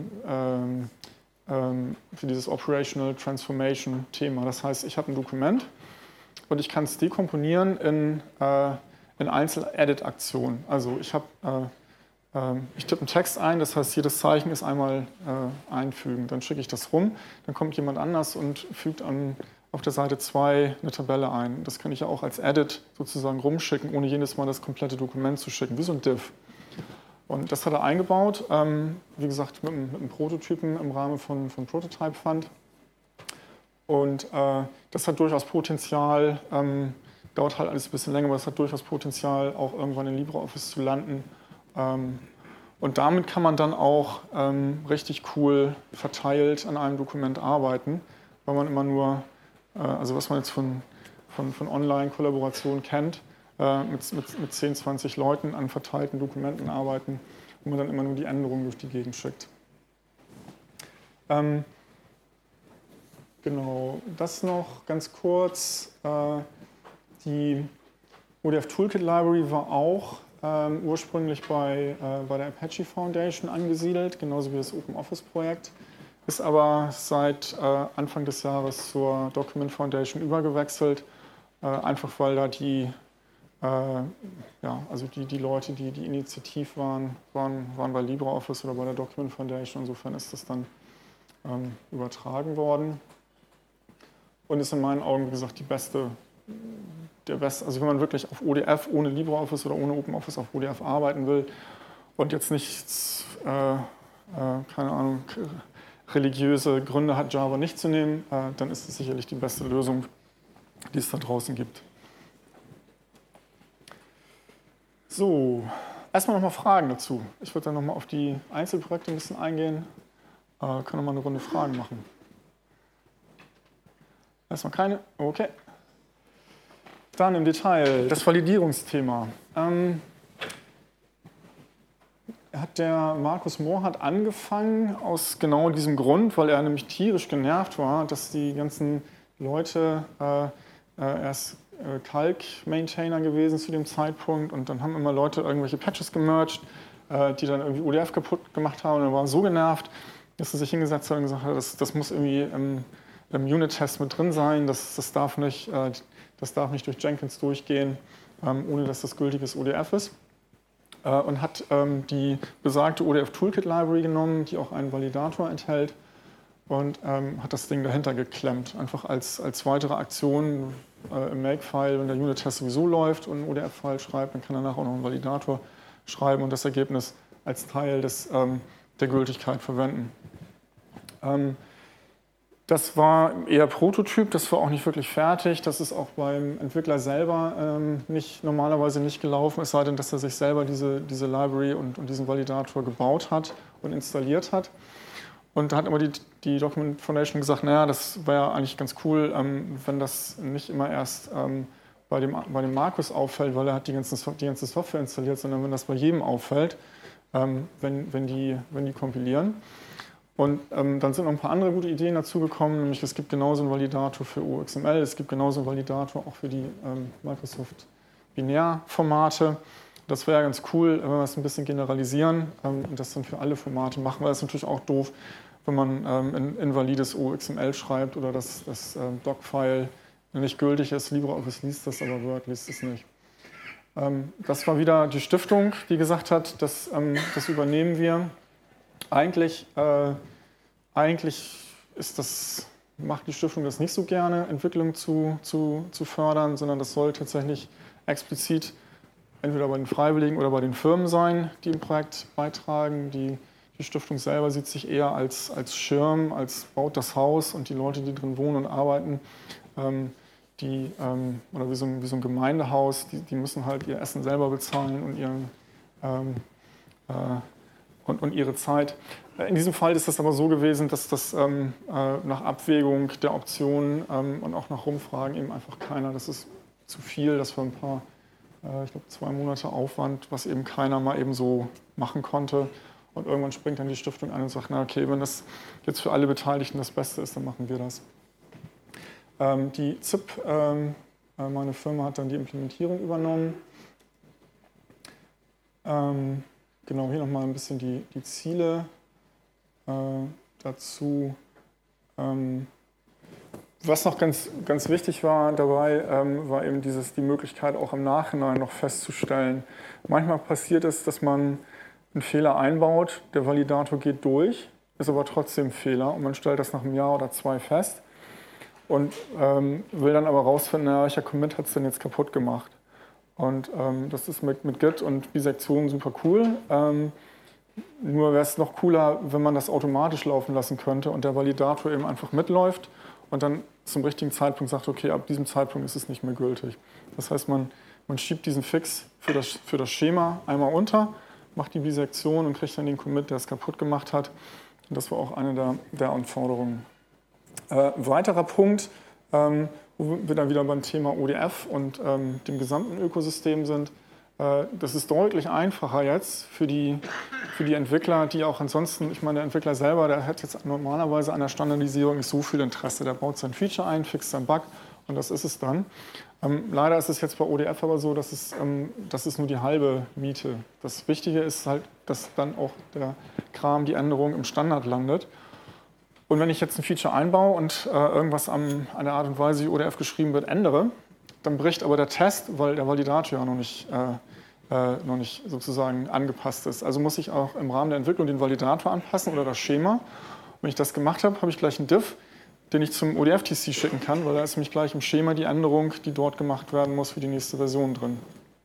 Operational Transformation Thema. Das heißt, ich habe ein Dokument und ich kann es dekomponieren in Einzel-Edit-Aktionen. Also ich tippe einen Text ein, das heißt, jedes Zeichen ist einmal einfügen. Dann schicke ich das rum, dann kommt jemand anders und fügt auf der Seite 2 eine Tabelle ein. Das kann ich ja auch als Edit sozusagen rumschicken, ohne jedes Mal das komplette Dokument zu schicken, wie so ein Div. Und das hat er eingebaut, wie gesagt, mit einem Prototypen im Rahmen von Prototype Fund. Und das hat durchaus Potenzial, dauert halt alles ein bisschen länger, aber es hat durchaus Potenzial, auch irgendwann in LibreOffice zu landen. Und damit kann man dann auch richtig cool verteilt an einem Dokument arbeiten, weil man immer nur, also was man jetzt von Online-Kollaboration kennt, mit 10, 20 Leuten an verteilten Dokumenten arbeiten, wo man dann immer nur die Änderungen durch die Gegend schickt. Genau, das noch ganz kurz. Die ODF Toolkit Library war auch ursprünglich bei der Apache Foundation angesiedelt, genauso wie das OpenOffice-Projekt, ist aber seit Anfang des Jahres zur Document Foundation übergewechselt, einfach weil da die Leute, die initiativ waren bei LibreOffice oder bei der Document Foundation. Insofern ist das dann übertragen worden und ist in meinen Augen, wie gesagt, also wenn man wirklich auf ODF ohne LibreOffice oder ohne OpenOffice auf ODF arbeiten will und jetzt nichts, keine Ahnung, religiöse Gründe hat, Java nicht zu nehmen, dann ist es sicherlich die beste Lösung, die es da draußen gibt. So, erstmal nochmal Fragen dazu. Ich würde dann nochmal auf die Einzelprojekte ein bisschen eingehen. Können wir mal eine Runde Fragen machen. Erstmal keine? Okay. Dann im Detail das Validierungsthema. Der Markus Mohr hat angefangen aus genau diesem Grund, weil er nämlich tierisch genervt war, dass die ganzen Leute, er ist Calc-Maintainer gewesen zu dem Zeitpunkt und dann haben immer Leute irgendwelche Patches gemerged, die dann irgendwie ODF kaputt gemacht haben und er war so genervt, dass er sich hingesetzt hat und gesagt hat, das muss irgendwie im Unit-Test mit drin sein, das darf nicht durch Jenkins durchgehen, ohne dass das gültiges ODF ist. Und hat die besagte ODF Toolkit Library genommen, die auch einen Validator enthält und hat das Ding dahinter geklemmt, einfach als weitere Aktion im Makefile, wenn der Unit-Test sowieso läuft und einen ODF-File schreibt, dann kann er danach auch noch einen Validator schreiben und das Ergebnis als Teil der Gültigkeit verwenden. Das war eher Prototyp, das war auch nicht wirklich fertig. Das ist auch beim Entwickler selber normalerweise nicht gelaufen, es sei denn, dass er sich selber diese Library und diesen Validator gebaut hat und installiert hat. Und da hat aber die Document Foundation gesagt, naja, das wäre eigentlich ganz cool, wenn das nicht immer erst bei dem Markus auffällt, weil er hat die ganze Software installiert, sondern wenn das bei jedem auffällt, wenn die kompilieren. Und dann sind noch ein paar andere gute Ideen dazugekommen, nämlich es gibt genauso einen Validator für OXML, es gibt genauso einen Validator auch für die Microsoft Binärformate. Das wäre ganz cool, wenn wir es ein bisschen generalisieren und das dann für alle Formate machen, weil das ist natürlich auch doof, wenn man ein invalides OXML schreibt oder das Doc-File nicht gültig ist. LibreOffice liest das, aber Word liest es nicht. Das war wieder die Stiftung, die gesagt hat, das übernehmen wir. Eigentlich macht die Stiftung das nicht so gerne, Entwicklung zu fördern, sondern das soll tatsächlich explizit entweder bei den Freiwilligen oder bei den Firmen sein, die im Projekt beitragen. Die Stiftung selber sieht sich eher als Schirm, als baut das Haus und die Leute, die drin wohnen und arbeiten, oder wie so ein Gemeindehaus, die müssen halt ihr Essen selber bezahlen und ihre Zeit. In diesem Fall ist das aber so gewesen, dass das nach Abwägung der Optionen und auch nach Rumfragen eben einfach das ist zu viel, das war ein paar, ich glaube 2 Monate Aufwand, was eben keiner mal eben so machen konnte. Und irgendwann springt dann die Stiftung an und sagt, na okay, wenn das jetzt für alle Beteiligten das Beste ist, dann machen wir das. Die ZIP, meine Firma, hat dann die Implementierung übernommen. Genau, hier nochmal ein bisschen die Ziele dazu. Was noch ganz wichtig war dabei, war eben die Möglichkeit, auch im Nachhinein noch festzustellen. Manchmal passiert es, dass man einen Fehler einbaut, der Validator geht durch, ist aber trotzdem ein Fehler und man stellt das nach einem Jahr oder 2 fest und will dann aber rausfinden, welcher Commit hat es denn jetzt kaputt gemacht. Und das ist mit Git und Bisektion super cool. Nur wäre es noch cooler, wenn man das automatisch laufen lassen könnte und der Validator eben einfach mitläuft und dann zum richtigen Zeitpunkt sagt, okay, ab diesem Zeitpunkt ist es nicht mehr gültig. Das heißt, man schiebt diesen Fix für das Schema einmal unter, macht die Bisektion und kriegt dann den Commit, der es kaputt gemacht hat. Und das war auch eine der Anforderungen. Weiterer Punkt, wo wir dann wieder beim Thema ODF und dem gesamten Ökosystem sind. Das ist deutlich einfacher jetzt für die Entwickler, die auch ansonsten, ich meine, der Entwickler selber, der hat jetzt normalerweise an der Standardisierung nicht so viel Interesse. Der baut sein Feature ein, fixt seinen Bug und das ist es dann. Leider ist es jetzt bei ODF aber so, dass es nur die halbe Miete. Das Wichtige ist halt, dass dann auch der Kram, die Änderung im Standard landet. Und wenn ich jetzt ein Feature einbaue und irgendwas an der Art und Weise, wie ODF geschrieben wird, ändere, dann bricht aber der Test, weil der Validator ja noch nicht sozusagen angepasst ist. Also muss ich auch im Rahmen der Entwicklung den Validator anpassen oder das Schema. Wenn ich das gemacht habe, habe ich gleich einen Diff, den ich zum ODF-TC schicken kann, weil da ist nämlich gleich im Schema die Änderung, die dort gemacht werden muss, für die nächste Version drin.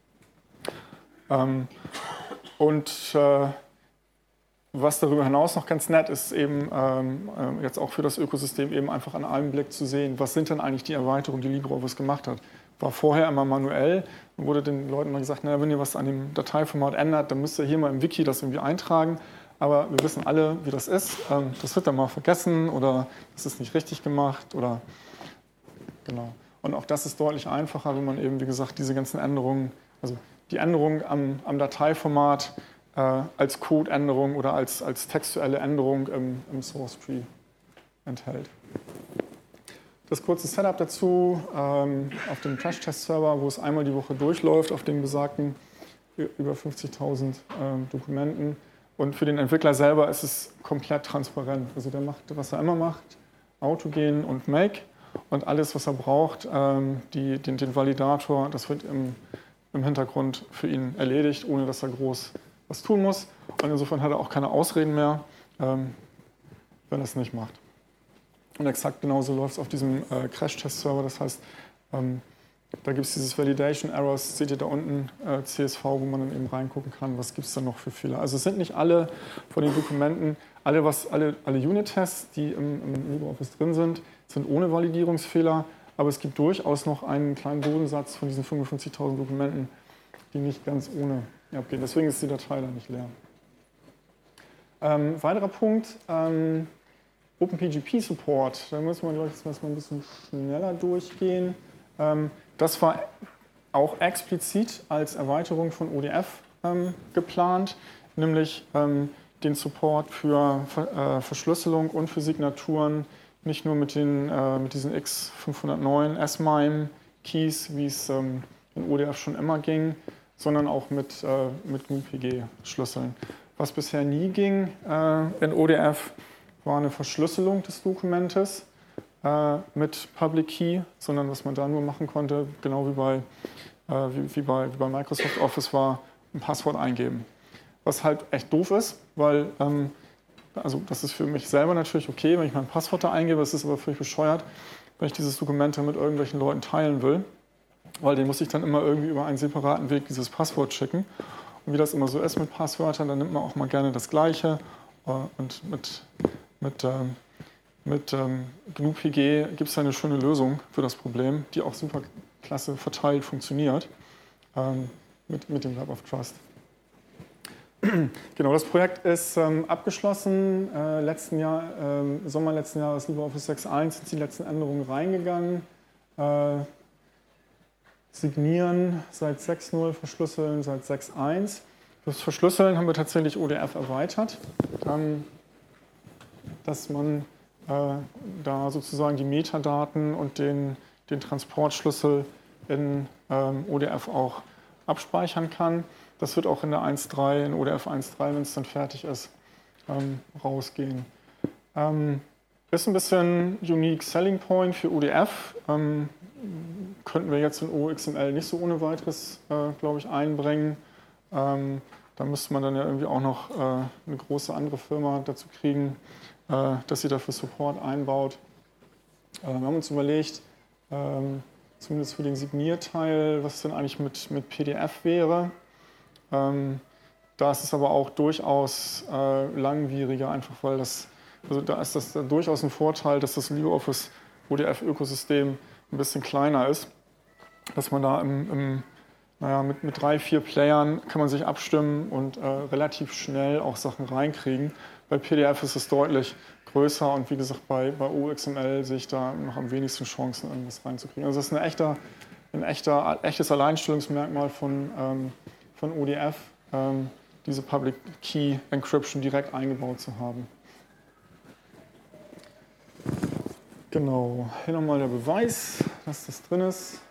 Was darüber hinaus noch ganz nett ist, eben jetzt auch für das Ökosystem eben einfach an einem Blick zu sehen, was sind denn eigentlich die Erweiterungen, die LibreOffice gemacht hat. War vorher immer manuell, dann wurde den Leuten mal gesagt, naja, wenn ihr was an dem Dateiformat ändert, dann müsst ihr hier mal im Wiki das irgendwie eintragen. Aber wir wissen alle, wie das ist. Das wird dann mal vergessen oder das ist nicht richtig gemacht. Genau. Und auch das ist deutlich einfacher, wenn man eben, wie gesagt, diese ganzen Änderungen, also die Änderungen am Dateiformat als Codeänderung oder als textuelle Änderung im Source Tree enthält. Das kurze Setup dazu auf dem Crash-Test-Server, wo es einmal die Woche durchläuft, auf den besagten über 50.000 Dokumenten. Und für den Entwickler selber ist es komplett transparent. Also der macht, was er immer macht, Autogen und Make. Und alles, was er braucht, den Validator, das wird im Hintergrund für ihn erledigt, ohne dass er groß was tun muss. Und insofern hat er auch keine Ausreden mehr, wenn er es nicht macht. Und exakt genauso läuft es auf diesem Crash-Test-Server. Das heißt, da gibt es dieses Validation Errors, seht ihr da unten, CSV, wo man dann eben reingucken kann, was gibt es da noch für Fehler. Also es sind nicht alle von den Dokumenten, alle Unit-Tests, die im LibreOffice drin sind ohne Validierungsfehler, aber es gibt durchaus noch einen kleinen Bodensatz von diesen 55.000 Dokumenten, die nicht ganz ohne abgehen. Deswegen ist die Datei da nicht leer. Weiterer Punkt, OpenPGP-Support. Da müssen wir jetzt mal ein bisschen schneller durchgehen. Das war auch explizit als Erweiterung von ODF geplant, nämlich den Support für Verschlüsselung und für Signaturen, nicht nur mit diesen X509 S-MIME-Keys, wie es in ODF schon immer ging, sondern auch mit GNU-PG-Schlüsseln. Was bisher nie ging in ODF, war eine Verschlüsselung des Dokumentes mit Public Key, sondern was man da nur machen konnte, genau wie bei Microsoft Office, war ein Passwort eingeben. Was halt echt doof ist, weil also das ist für mich selber natürlich okay, wenn ich mein Passwort da eingebe, es ist aber völlig bescheuert, wenn ich dieses Dokument dann mit irgendwelchen Leuten teilen will, weil den muss ich dann immer irgendwie über einen separaten Weg dieses Passwort schicken. Und wie das immer so ist mit Passwörtern, dann nimmt man auch mal gerne das Gleiche. Und mit GNU-PG gibt es eine schöne Lösung für das Problem, die auch super klasse verteilt funktioniert, mit dem Web of Trust. Genau, das Projekt ist abgeschlossen. Sommer letzten Jahres LibreOffice 6.1 sind die letzten Änderungen reingegangen. Signieren seit 6.0, verschlüsseln seit 6.1. Fürs Verschlüsseln haben wir tatsächlich ODF erweitert, dass man da sozusagen die Metadaten und den Transportschlüssel in ODF auch abspeichern kann. Das wird auch in der 1.3, in ODF 1.3, wenn es dann fertig ist, rausgehen. Ist ein bisschen unique selling point für ODF. Könnten wir jetzt in OXML nicht so ohne weiteres, glaube ich, einbringen. Da müsste man dann ja irgendwie auch noch eine große andere Firma dazu kriegen, dass sie dafür Support einbaut. Wir haben uns überlegt, zumindest für den Signierteil, was denn eigentlich mit PDF wäre. Da ist es aber auch durchaus langwieriger, einfach weil da ist das durchaus ein Vorteil, dass das LibreOffice ODF-Ökosystem ein bisschen kleiner ist, dass man da mit 3-4 Playern kann man sich abstimmen und relativ schnell auch Sachen reinkriegen. Bei PDF ist es deutlich größer und wie gesagt, bei OXML sehe ich da noch am wenigsten Chancen, irgendwas reinzukriegen. Also das ist ein echtes Alleinstellungsmerkmal von ODF, diese Public Key Encryption direkt eingebaut zu haben. Genau, hier nochmal der Beweis, dass das drin ist.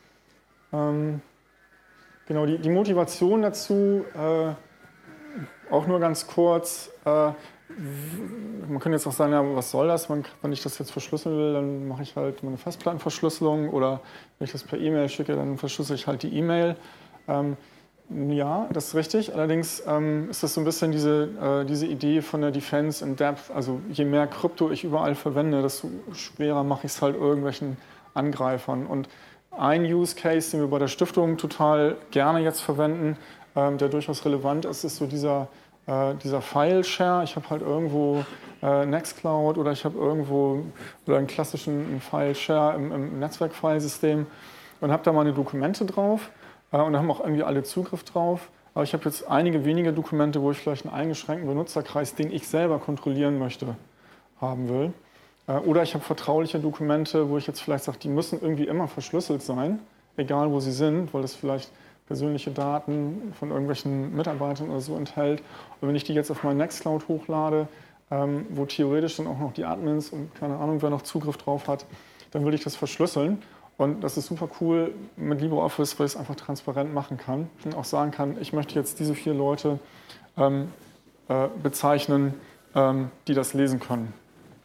Genau, die Motivation dazu, auch nur ganz kurz. Man könnte jetzt auch sagen, ja, was soll das? Wenn ich das jetzt verschlüsseln will, dann mache ich halt meine Festplattenverschlüsselung oder wenn ich das per E-Mail schicke, dann verschlüssel ich halt die E-Mail. Ja, das ist richtig. Allerdings ist das so ein bisschen diese Idee von der Defense in Depth. Also je mehr Krypto ich überall verwende, desto schwerer mache ich es halt irgendwelchen Angreifern. Und ein Use Case, den wir bei der Stiftung total gerne jetzt verwenden, der durchaus relevant ist, ist so dieser File-Share. Ich habe halt irgendwo Nextcloud oder ich habe irgendwo einen klassischen File-Share im Netzwerk-Filesystem und habe da meine Dokumente drauf. Und da haben auch irgendwie alle Zugriff drauf. Aber ich habe jetzt einige wenige Dokumente, wo ich vielleicht einen eingeschränkten Benutzerkreis, den ich selber kontrollieren möchte, haben will. Oder ich habe vertrauliche Dokumente, wo ich jetzt vielleicht sage, die müssen irgendwie immer verschlüsselt sein, egal wo sie sind, weil das vielleicht persönliche Daten von irgendwelchen Mitarbeitern oder so enthält. Und wenn ich die jetzt auf mein Nextcloud hochlade, wo theoretisch dann auch noch die Admins und keine Ahnung, wer noch Zugriff drauf hat, dann will ich das verschlüsseln. Und das ist super cool mit LibreOffice, weil ich es einfach transparent machen kann. Und auch sagen kann, ich möchte jetzt diese 4 Leute bezeichnen, die das lesen können.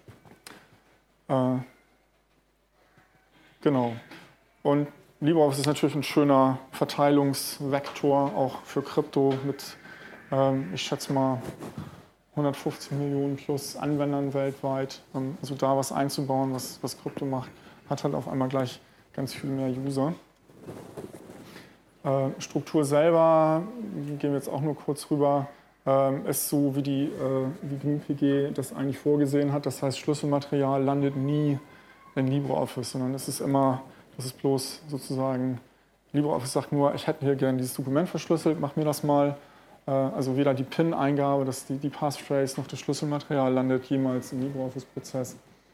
Genau. Und LibreOffice ist natürlich ein schöner Verteilungsvektor, auch für Krypto mit, ich schätze mal, 150 Millionen plus Anwendern weltweit. Also da was einzubauen, was Krypto macht, hat halt auf einmal gleich ganz viel mehr User. Struktur selber, gehen wir jetzt auch nur kurz rüber, ist so, wie GNU-PG das eigentlich vorgesehen hat. Das heißt, Schlüsselmaterial landet nie in LibreOffice, sondern es ist immer, das ist bloß sozusagen, LibreOffice sagt nur, ich hätte hier gerne dieses Dokument verschlüsselt, mach mir das mal. Also weder die PIN-Eingabe, die Passphrase noch das Schlüsselmaterial landet jemals im LibreOffice-Prozess.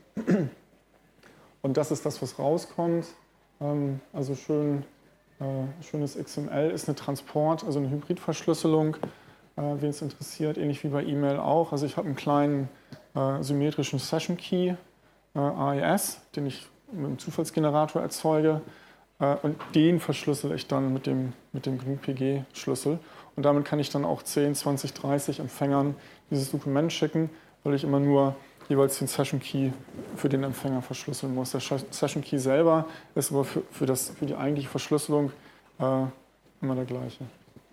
Und das ist das, was rauskommt. Also schönes XML ist eine Transport, also eine Hybridverschlüsselung. wen es interessiert, ähnlich wie bei E-Mail auch. Also ich habe einen kleinen symmetrischen Session Key, AES, den ich mit dem Zufallsgenerator erzeuge. Und den verschlüssel ich dann mit dem GNU-PG-Schlüssel. Und damit kann ich dann auch 10, 20, 30 Empfängern dieses Dokument schicken, weil ich immer nur jeweils den Session Key für den Empfänger verschlüsseln muss. Der Session Key selber ist aber für die eigentliche Verschlüsselung immer der gleiche.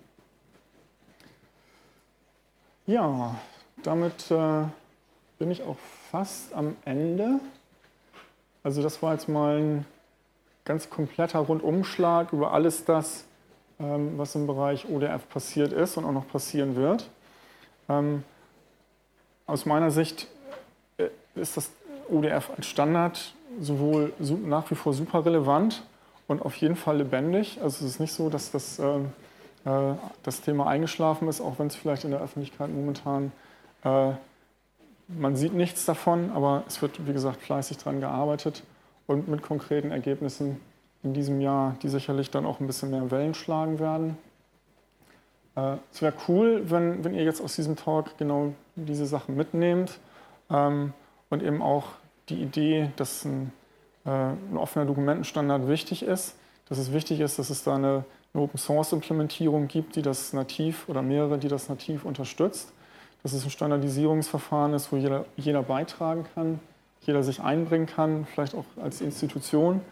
Ja, damit bin ich auch fast am Ende. Also das war jetzt mal ein ganz kompletter Rundumschlag über alles das, was im Bereich ODF passiert ist und auch noch passieren wird. Aus meiner Sicht ist das ODF als Standard sowohl nach wie vor super relevant und auf jeden Fall lebendig. Also es ist nicht so, dass das Thema eingeschlafen ist, auch wenn es vielleicht in der Öffentlichkeit momentan, man sieht nichts davon, aber es wird, wie gesagt, fleißig daran gearbeitet und mit konkreten Ergebnissen in diesem Jahr, die sicherlich dann auch ein bisschen mehr Wellen schlagen werden. Es wäre cool, wenn ihr jetzt aus diesem Talk genau diese Sachen mitnehmt und eben auch die Idee, dass ein offener Dokumentenstandard wichtig ist, dass es wichtig ist, dass es da eine Open-Source-Implementierung gibt, die das nativ oder mehrere, die das nativ unterstützt, dass es ein Standardisierungsverfahren ist, wo jeder beitragen kann, jeder sich einbringen kann, vielleicht auch als Institution.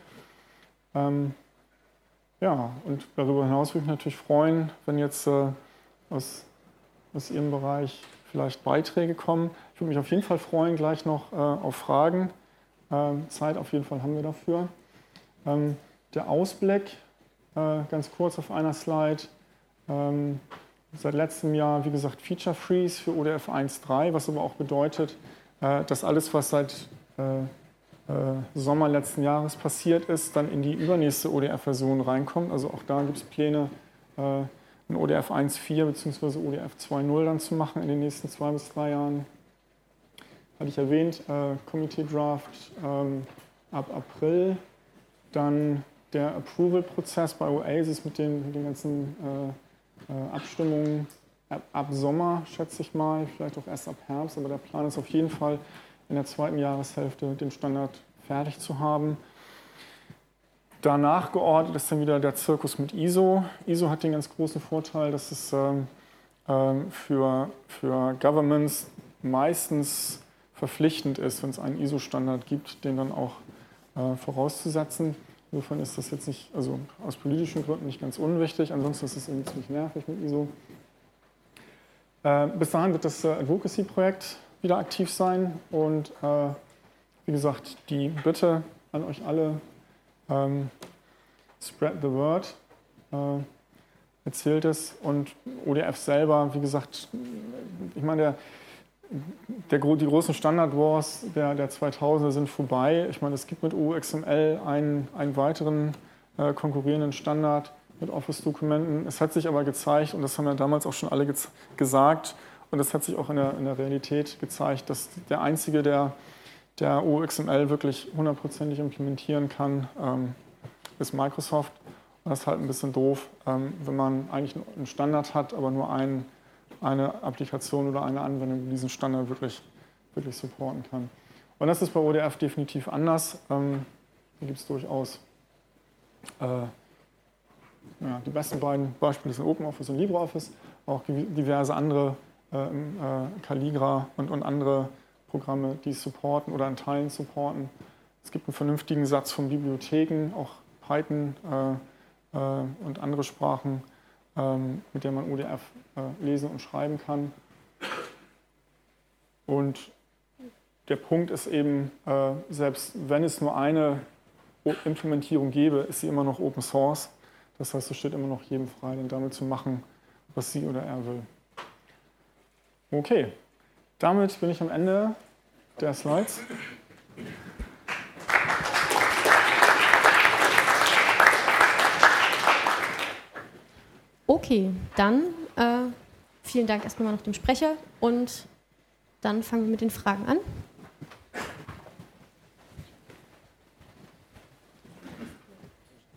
Ja, und darüber hinaus würde ich mich natürlich freuen, wenn jetzt aus Ihrem Bereich vielleicht Beiträge kommen. Ich würde mich auf jeden Fall freuen, gleich noch auf Fragen. Zeit auf jeden Fall haben wir dafür. Der Ausblick, ganz kurz auf einer Slide. Seit letztem Jahr, wie gesagt, Feature Freeze für ODF 1.3, was aber auch bedeutet, dass alles, was seit Sommer letzten Jahres passiert ist, dann in die übernächste ODF-Version reinkommt. Also auch da gibt es Pläne, ein ODF 1.4 bzw. ODF 2.0 dann zu machen in den nächsten 2 bis 3 Jahren. Hatte ich erwähnt, Committee Draft ab April, dann der Approval-Prozess bei Oasis mit den ganzen Abstimmungen ab Sommer, schätze ich mal, vielleicht auch erst ab Herbst, aber der Plan ist auf jeden Fall in der 2. Jahreshälfte den Standard fertig zu haben. Danach geordnet ist dann wieder der Zirkus mit ISO. ISO hat den ganz großen Vorteil, dass es für Governments meistens verpflichtend ist, wenn es einen ISO-Standard gibt, den dann auch vorauszusetzen. Insofern ist das jetzt nicht, also aus politischen Gründen nicht ganz unwichtig, ansonsten ist es irgendwie ziemlich nervig mit ISO. Bis dahin wird das Advocacy-Projekt wieder aktiv sein und wie gesagt, die Bitte an euch alle, spread the word, erzählt es und ODF selber, wie gesagt, ich meine, die großen Standard-Wars der 2000er sind vorbei. Ich meine, es gibt mit OXML einen weiteren konkurrierenden Standard mit Office-Dokumenten. Es hat sich aber gezeigt, und das haben ja damals auch schon alle gesagt, und das hat sich auch in der Realität gezeigt, dass der Einzige, der OXML wirklich 100%ig implementieren kann, ist Microsoft. Und das ist halt ein bisschen doof, wenn man eigentlich einen Standard hat, aber nur eine Applikation oder eine Anwendung, die diesen Standard wirklich supporten kann. Und das ist bei ODF definitiv anders. Da gibt es durchaus die besten beiden Beispiele sind OpenOffice und LibreOffice, auch diverse andere Calligra und andere Programme, die es supporten oder in Teilen supporten. Es gibt einen vernünftigen Satz von Bibliotheken, auch Python und andere Sprachen, mit der man ODF lesen und schreiben kann. Und der Punkt ist eben, selbst wenn es nur eine Implementierung gäbe, ist sie immer noch Open Source. Das heißt, es steht immer noch jedem frei, dann damit zu machen, was sie oder er will. Okay, damit bin ich am Ende der Slides. Okay, dann vielen Dank erst nochmal noch dem Sprecher und dann fangen wir mit den Fragen an.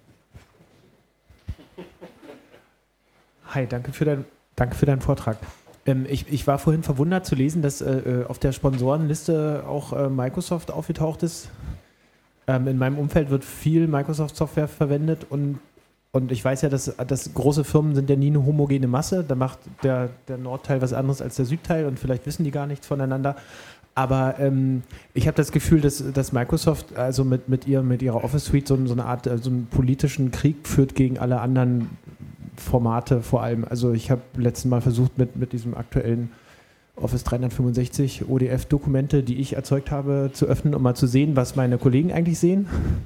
Hi, danke für deinen Vortrag. Ich war vorhin verwundert zu lesen, dass auf der Sponsorenliste auch Microsoft aufgetaucht ist. In meinem Umfeld wird viel Microsoft-Software verwendet und ich weiß ja, dass große Firmen sind ja nie eine homogene Masse. Da macht der Nordteil was anderes als der Südteil und vielleicht wissen die gar nichts voneinander. Aber ich habe das Gefühl, dass Microsoft also mit ihrer Office Suite so eine Art so einen politischen Krieg führt gegen alle anderen Formate vor allem. Also ich habe letztes Mal versucht mit diesem aktuellen Office 365 ODF-Dokumente, die ich erzeugt habe, zu öffnen, um mal zu sehen, was meine Kollegen eigentlich sehen.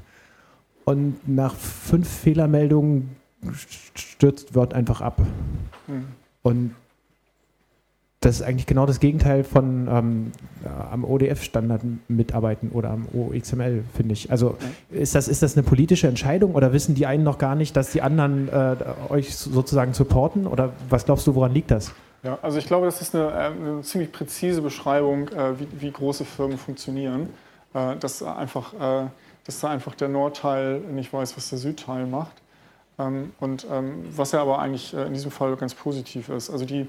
Und nach 5 Fehlermeldungen stürzt Word einfach ab. Und das ist eigentlich genau das Gegenteil von am ODF-Standard mitarbeiten oder am OXML, finde ich. Also ist das eine politische Entscheidung oder wissen die einen noch gar nicht, dass die anderen euch sozusagen supporten? Oder was glaubst du, woran liegt das? Ja, also ich glaube, das ist eine ziemlich präzise Beschreibung, wie große Firmen funktionieren. Dass da einfach der Nordteil nicht weiß, was der Südteil macht. Was ja aber eigentlich in diesem Fall ganz positiv ist. Also die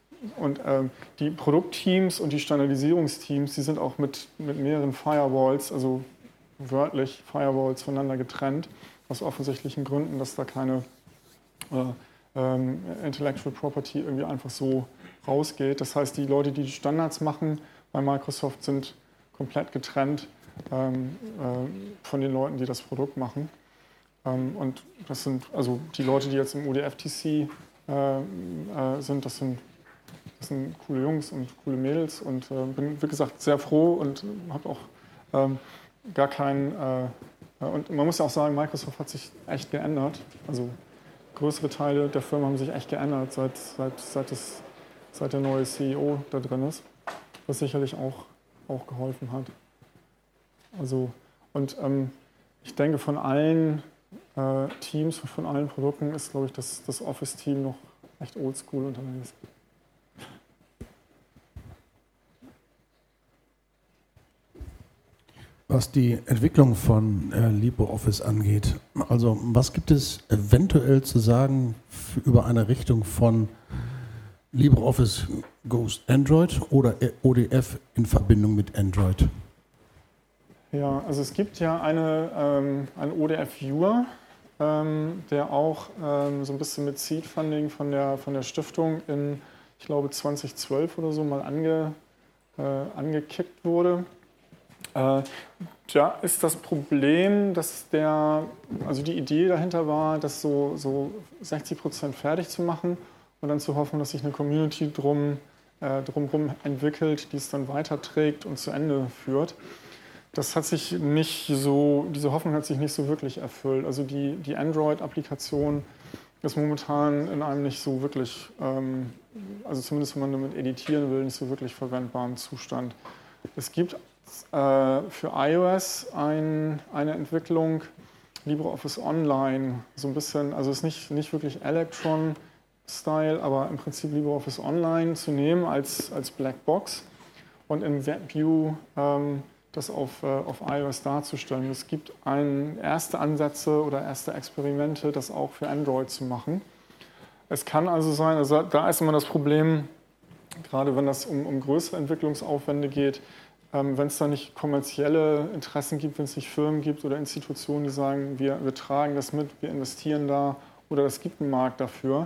Produktteams und die Standardisierungsteams, die sind auch mit mehreren Firewalls, also wörtlich Firewalls voneinander getrennt, aus offensichtlichen Gründen, dass da keine Intellectual Property irgendwie einfach so rausgeht. Das heißt, die Leute, die Standards machen bei Microsoft, sind komplett getrennt von den Leuten, die das Produkt machen. Und das sind also die Leute, die jetzt im ODF-TC sind, das sind coole Jungs und coole Mädels und bin, wie gesagt, sehr froh und habe auch gar keinen. Und man muss ja auch sagen, Microsoft hat sich echt geändert. Also größere Teile der Firma haben sich echt geändert, seit der neue CEO da drin ist, was sicherlich auch geholfen hat. Also, und ich denke, von allen Teams, von allen Produkten ist, glaube ich, das Office-Team noch echt oldschool unterwegs. Was die Entwicklung von LibreOffice angeht, also was gibt es eventuell zu sagen über eine Richtung von LibreOffice goes Android oder ODF in Verbindung mit Android? Ja, also es gibt ja einen ODF-Viewer, der auch so ein bisschen mit Seed-Funding von der Stiftung in, ich glaube, 2012 oder so mal angekickt wurde. Da ist das Problem, dass die Idee dahinter war, das so 60% fertig zu machen und dann zu hoffen, dass sich eine Community drumherum entwickelt, die es dann weiterträgt und zu Ende führt. Das hat sich diese Hoffnung hat sich nicht so wirklich erfüllt. Also die Android-Applikation ist momentan in einem nicht so wirklich, also zumindest wenn man damit editieren will, nicht so wirklich verwendbaren Zustand. Es gibt für iOS eine Entwicklung, LibreOffice Online, so ein bisschen, also ist nicht wirklich Electron-Style, aber im Prinzip LibreOffice Online zu nehmen als Blackbox und im WebView das auf iOS darzustellen. Es gibt erste Ansätze oder erste Experimente, das auch für Android zu machen. Es kann also sein, also da ist immer das Problem, gerade wenn das um größere Entwicklungsaufwände geht, wenn es da nicht kommerzielle Interessen gibt, wenn es nicht Firmen gibt oder Institutionen, die sagen, wir tragen das mit, wir investieren da oder es gibt einen Markt dafür,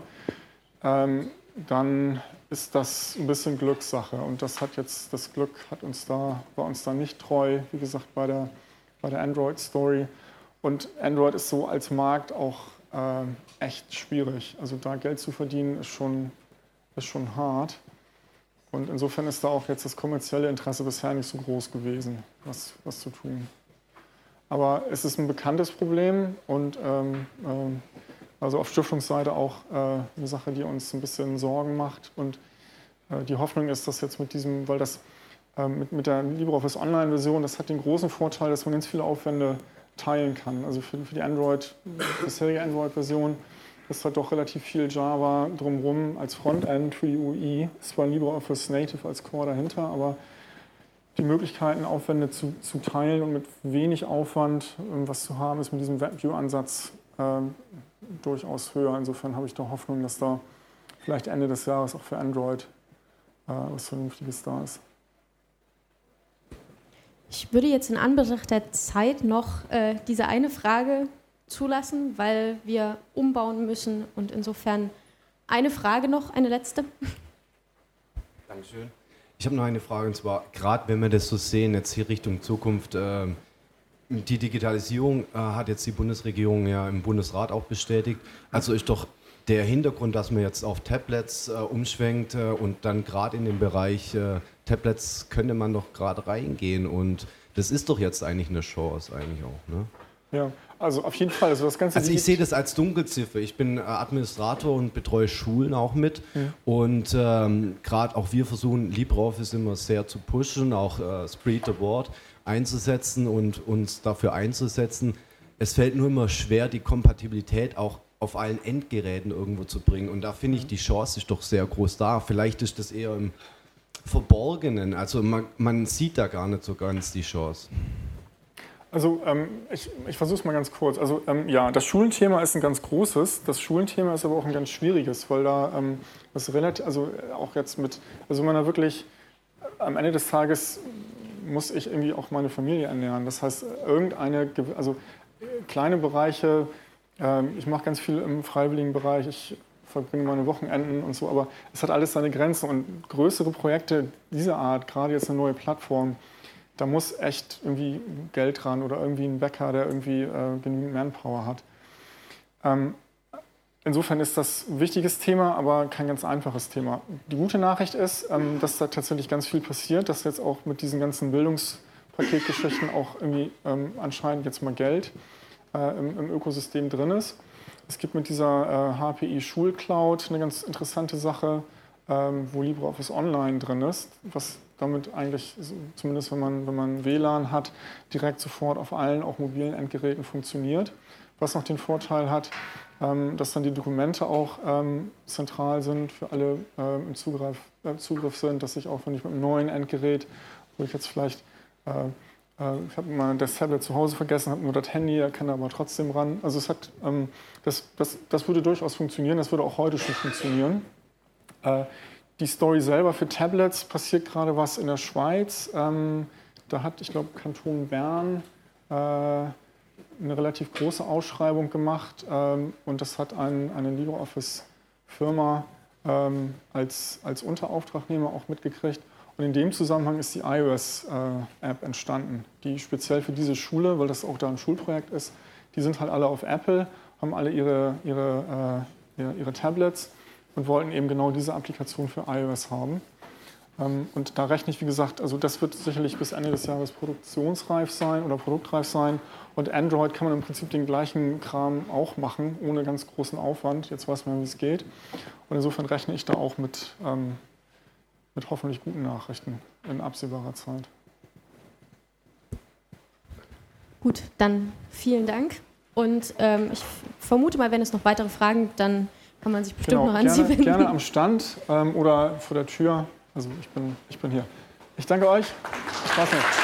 dann ist das ein bisschen Glückssache. Und das Glück war uns da nicht treu, wie gesagt, bei der Android-Story. Und Android ist so als Markt auch echt schwierig. Also da Geld zu verdienen ist schon hart. Und insofern ist da auch jetzt das kommerzielle Interesse bisher nicht so groß gewesen, was zu tun. Aber es ist ein bekanntes Problem und also auf Stiftungsseite auch eine Sache, die uns ein bisschen Sorgen macht. Und die Hoffnung ist, dass jetzt weil das mit der LibreOffice Online-Version, das hat den großen Vorteil, dass man ganz viele Aufwände teilen kann. Also für die bisherige Android-Version ist halt doch relativ viel Java drumherum als Frontend für die UI. Es war LibreOffice Native als Core dahinter, aber die Möglichkeiten, Aufwände zu teilen und mit wenig Aufwand was zu haben, ist mit diesem WebView-Ansatz durchaus höher. Insofern habe ich da Hoffnung, dass da vielleicht Ende des Jahres auch für Android was Vernünftiges da ist. Ich würde jetzt in Anbetracht der Zeit noch diese eine Frage zulassen, weil wir umbauen müssen und insofern eine Frage noch, eine letzte. Dankeschön. Ich habe noch eine Frage und zwar, gerade wenn wir das so sehen, jetzt hier Richtung Zukunft, die Digitalisierung hat jetzt die Bundesregierung ja im Bundesrat auch bestätigt. Also ist doch der Hintergrund, dass man jetzt auf Tablets umschwenkt und dann gerade in den Bereich Tablets könnte man doch gerade reingehen und das ist doch jetzt eigentlich eine Chance eigentlich auch, ne? Ja, also auf jeden Fall. Also das Ganze. Also ich sehe das als Dunkelziffer. Ich bin Administrator und betreue Schulen auch mit. Ja. Und gerade auch wir versuchen LibreOffice immer sehr zu pushen, auch Spread the Word einzusetzen und uns dafür einzusetzen. Es fällt nur immer schwer, die Kompatibilität auch auf allen Endgeräten irgendwo zu bringen. Und da finde ich, die Chance ist doch sehr groß da. Vielleicht ist das eher im Verborgenen. Also man sieht da gar nicht so ganz die Chance. Also ich versuche es mal ganz kurz. Also ja, das Schulenthema ist ein ganz großes. Das Schulenthema ist aber auch ein ganz schwieriges, weil da das relativ, also auch jetzt mit, also wenn man da wirklich am Ende des Tages muss ich irgendwie auch meine Familie ernähren. Das heißt, also kleine Bereiche, ich mache ganz viel im freiwilligen Bereich, ich verbringe meine Wochenenden und so, aber es hat alles seine Grenzen und größere Projekte dieser Art, gerade jetzt eine neue Plattform, da muss echt irgendwie Geld ran oder irgendwie ein Bäcker, der irgendwie genügend Manpower hat. Insofern ist das ein wichtiges Thema, aber kein ganz einfaches Thema. Die gute Nachricht ist, dass da tatsächlich ganz viel passiert, dass jetzt auch mit diesen ganzen Bildungspaketgeschichten auch irgendwie anscheinend jetzt mal Geld im Ökosystem drin ist. Es gibt mit dieser HPI Schulcloud eine ganz interessante Sache, wo LibreOffice Online drin ist, was damit eigentlich, zumindest wenn man WLAN hat, direkt sofort auf allen, auch mobilen Endgeräten funktioniert. Was noch den Vorteil hat, dass dann die Dokumente auch zentral sind, für alle im Zugriff sind, dass ich auch, wenn ich mit einem neuen Endgerät, wo ich jetzt vielleicht, ich habe mal das Tablet zu Hause vergessen, habe nur das Handy, da kann er aber trotzdem ran. Also es hat, das würde durchaus funktionieren, das würde auch heute schon funktionieren. Die Story selber für Tablets, passiert gerade was in der Schweiz. Da hat, ich glaube, Kanton Bern eine relativ große Ausschreibung gemacht und das hat eine LibreOffice-Firma als Unterauftragnehmer auch mitgekriegt. Und in dem Zusammenhang ist die iOS-App entstanden, die speziell für diese Schule, weil das auch da ein Schulprojekt ist, die sind halt alle auf Apple, haben alle ihre Tablets und wollten eben genau diese Applikation für iOS haben. Und da rechne ich, wie gesagt, also das wird sicherlich bis Ende des Jahres produktionsreif sein oder produktreif sein. Und Android kann man im Prinzip den gleichen Kram auch machen, ohne ganz großen Aufwand. Jetzt weiß man, wie es geht. Und insofern rechne ich da auch mit hoffentlich guten Nachrichten in absehbarer Zeit. Gut, dann vielen Dank. Und ich vermute mal, wenn es noch weitere Fragen gibt, dann kann man sich bestimmt noch an Sie wenden. Gerne am Stand oder vor der Tür. Also ich bin hier. Ich danke euch. Spaß noch.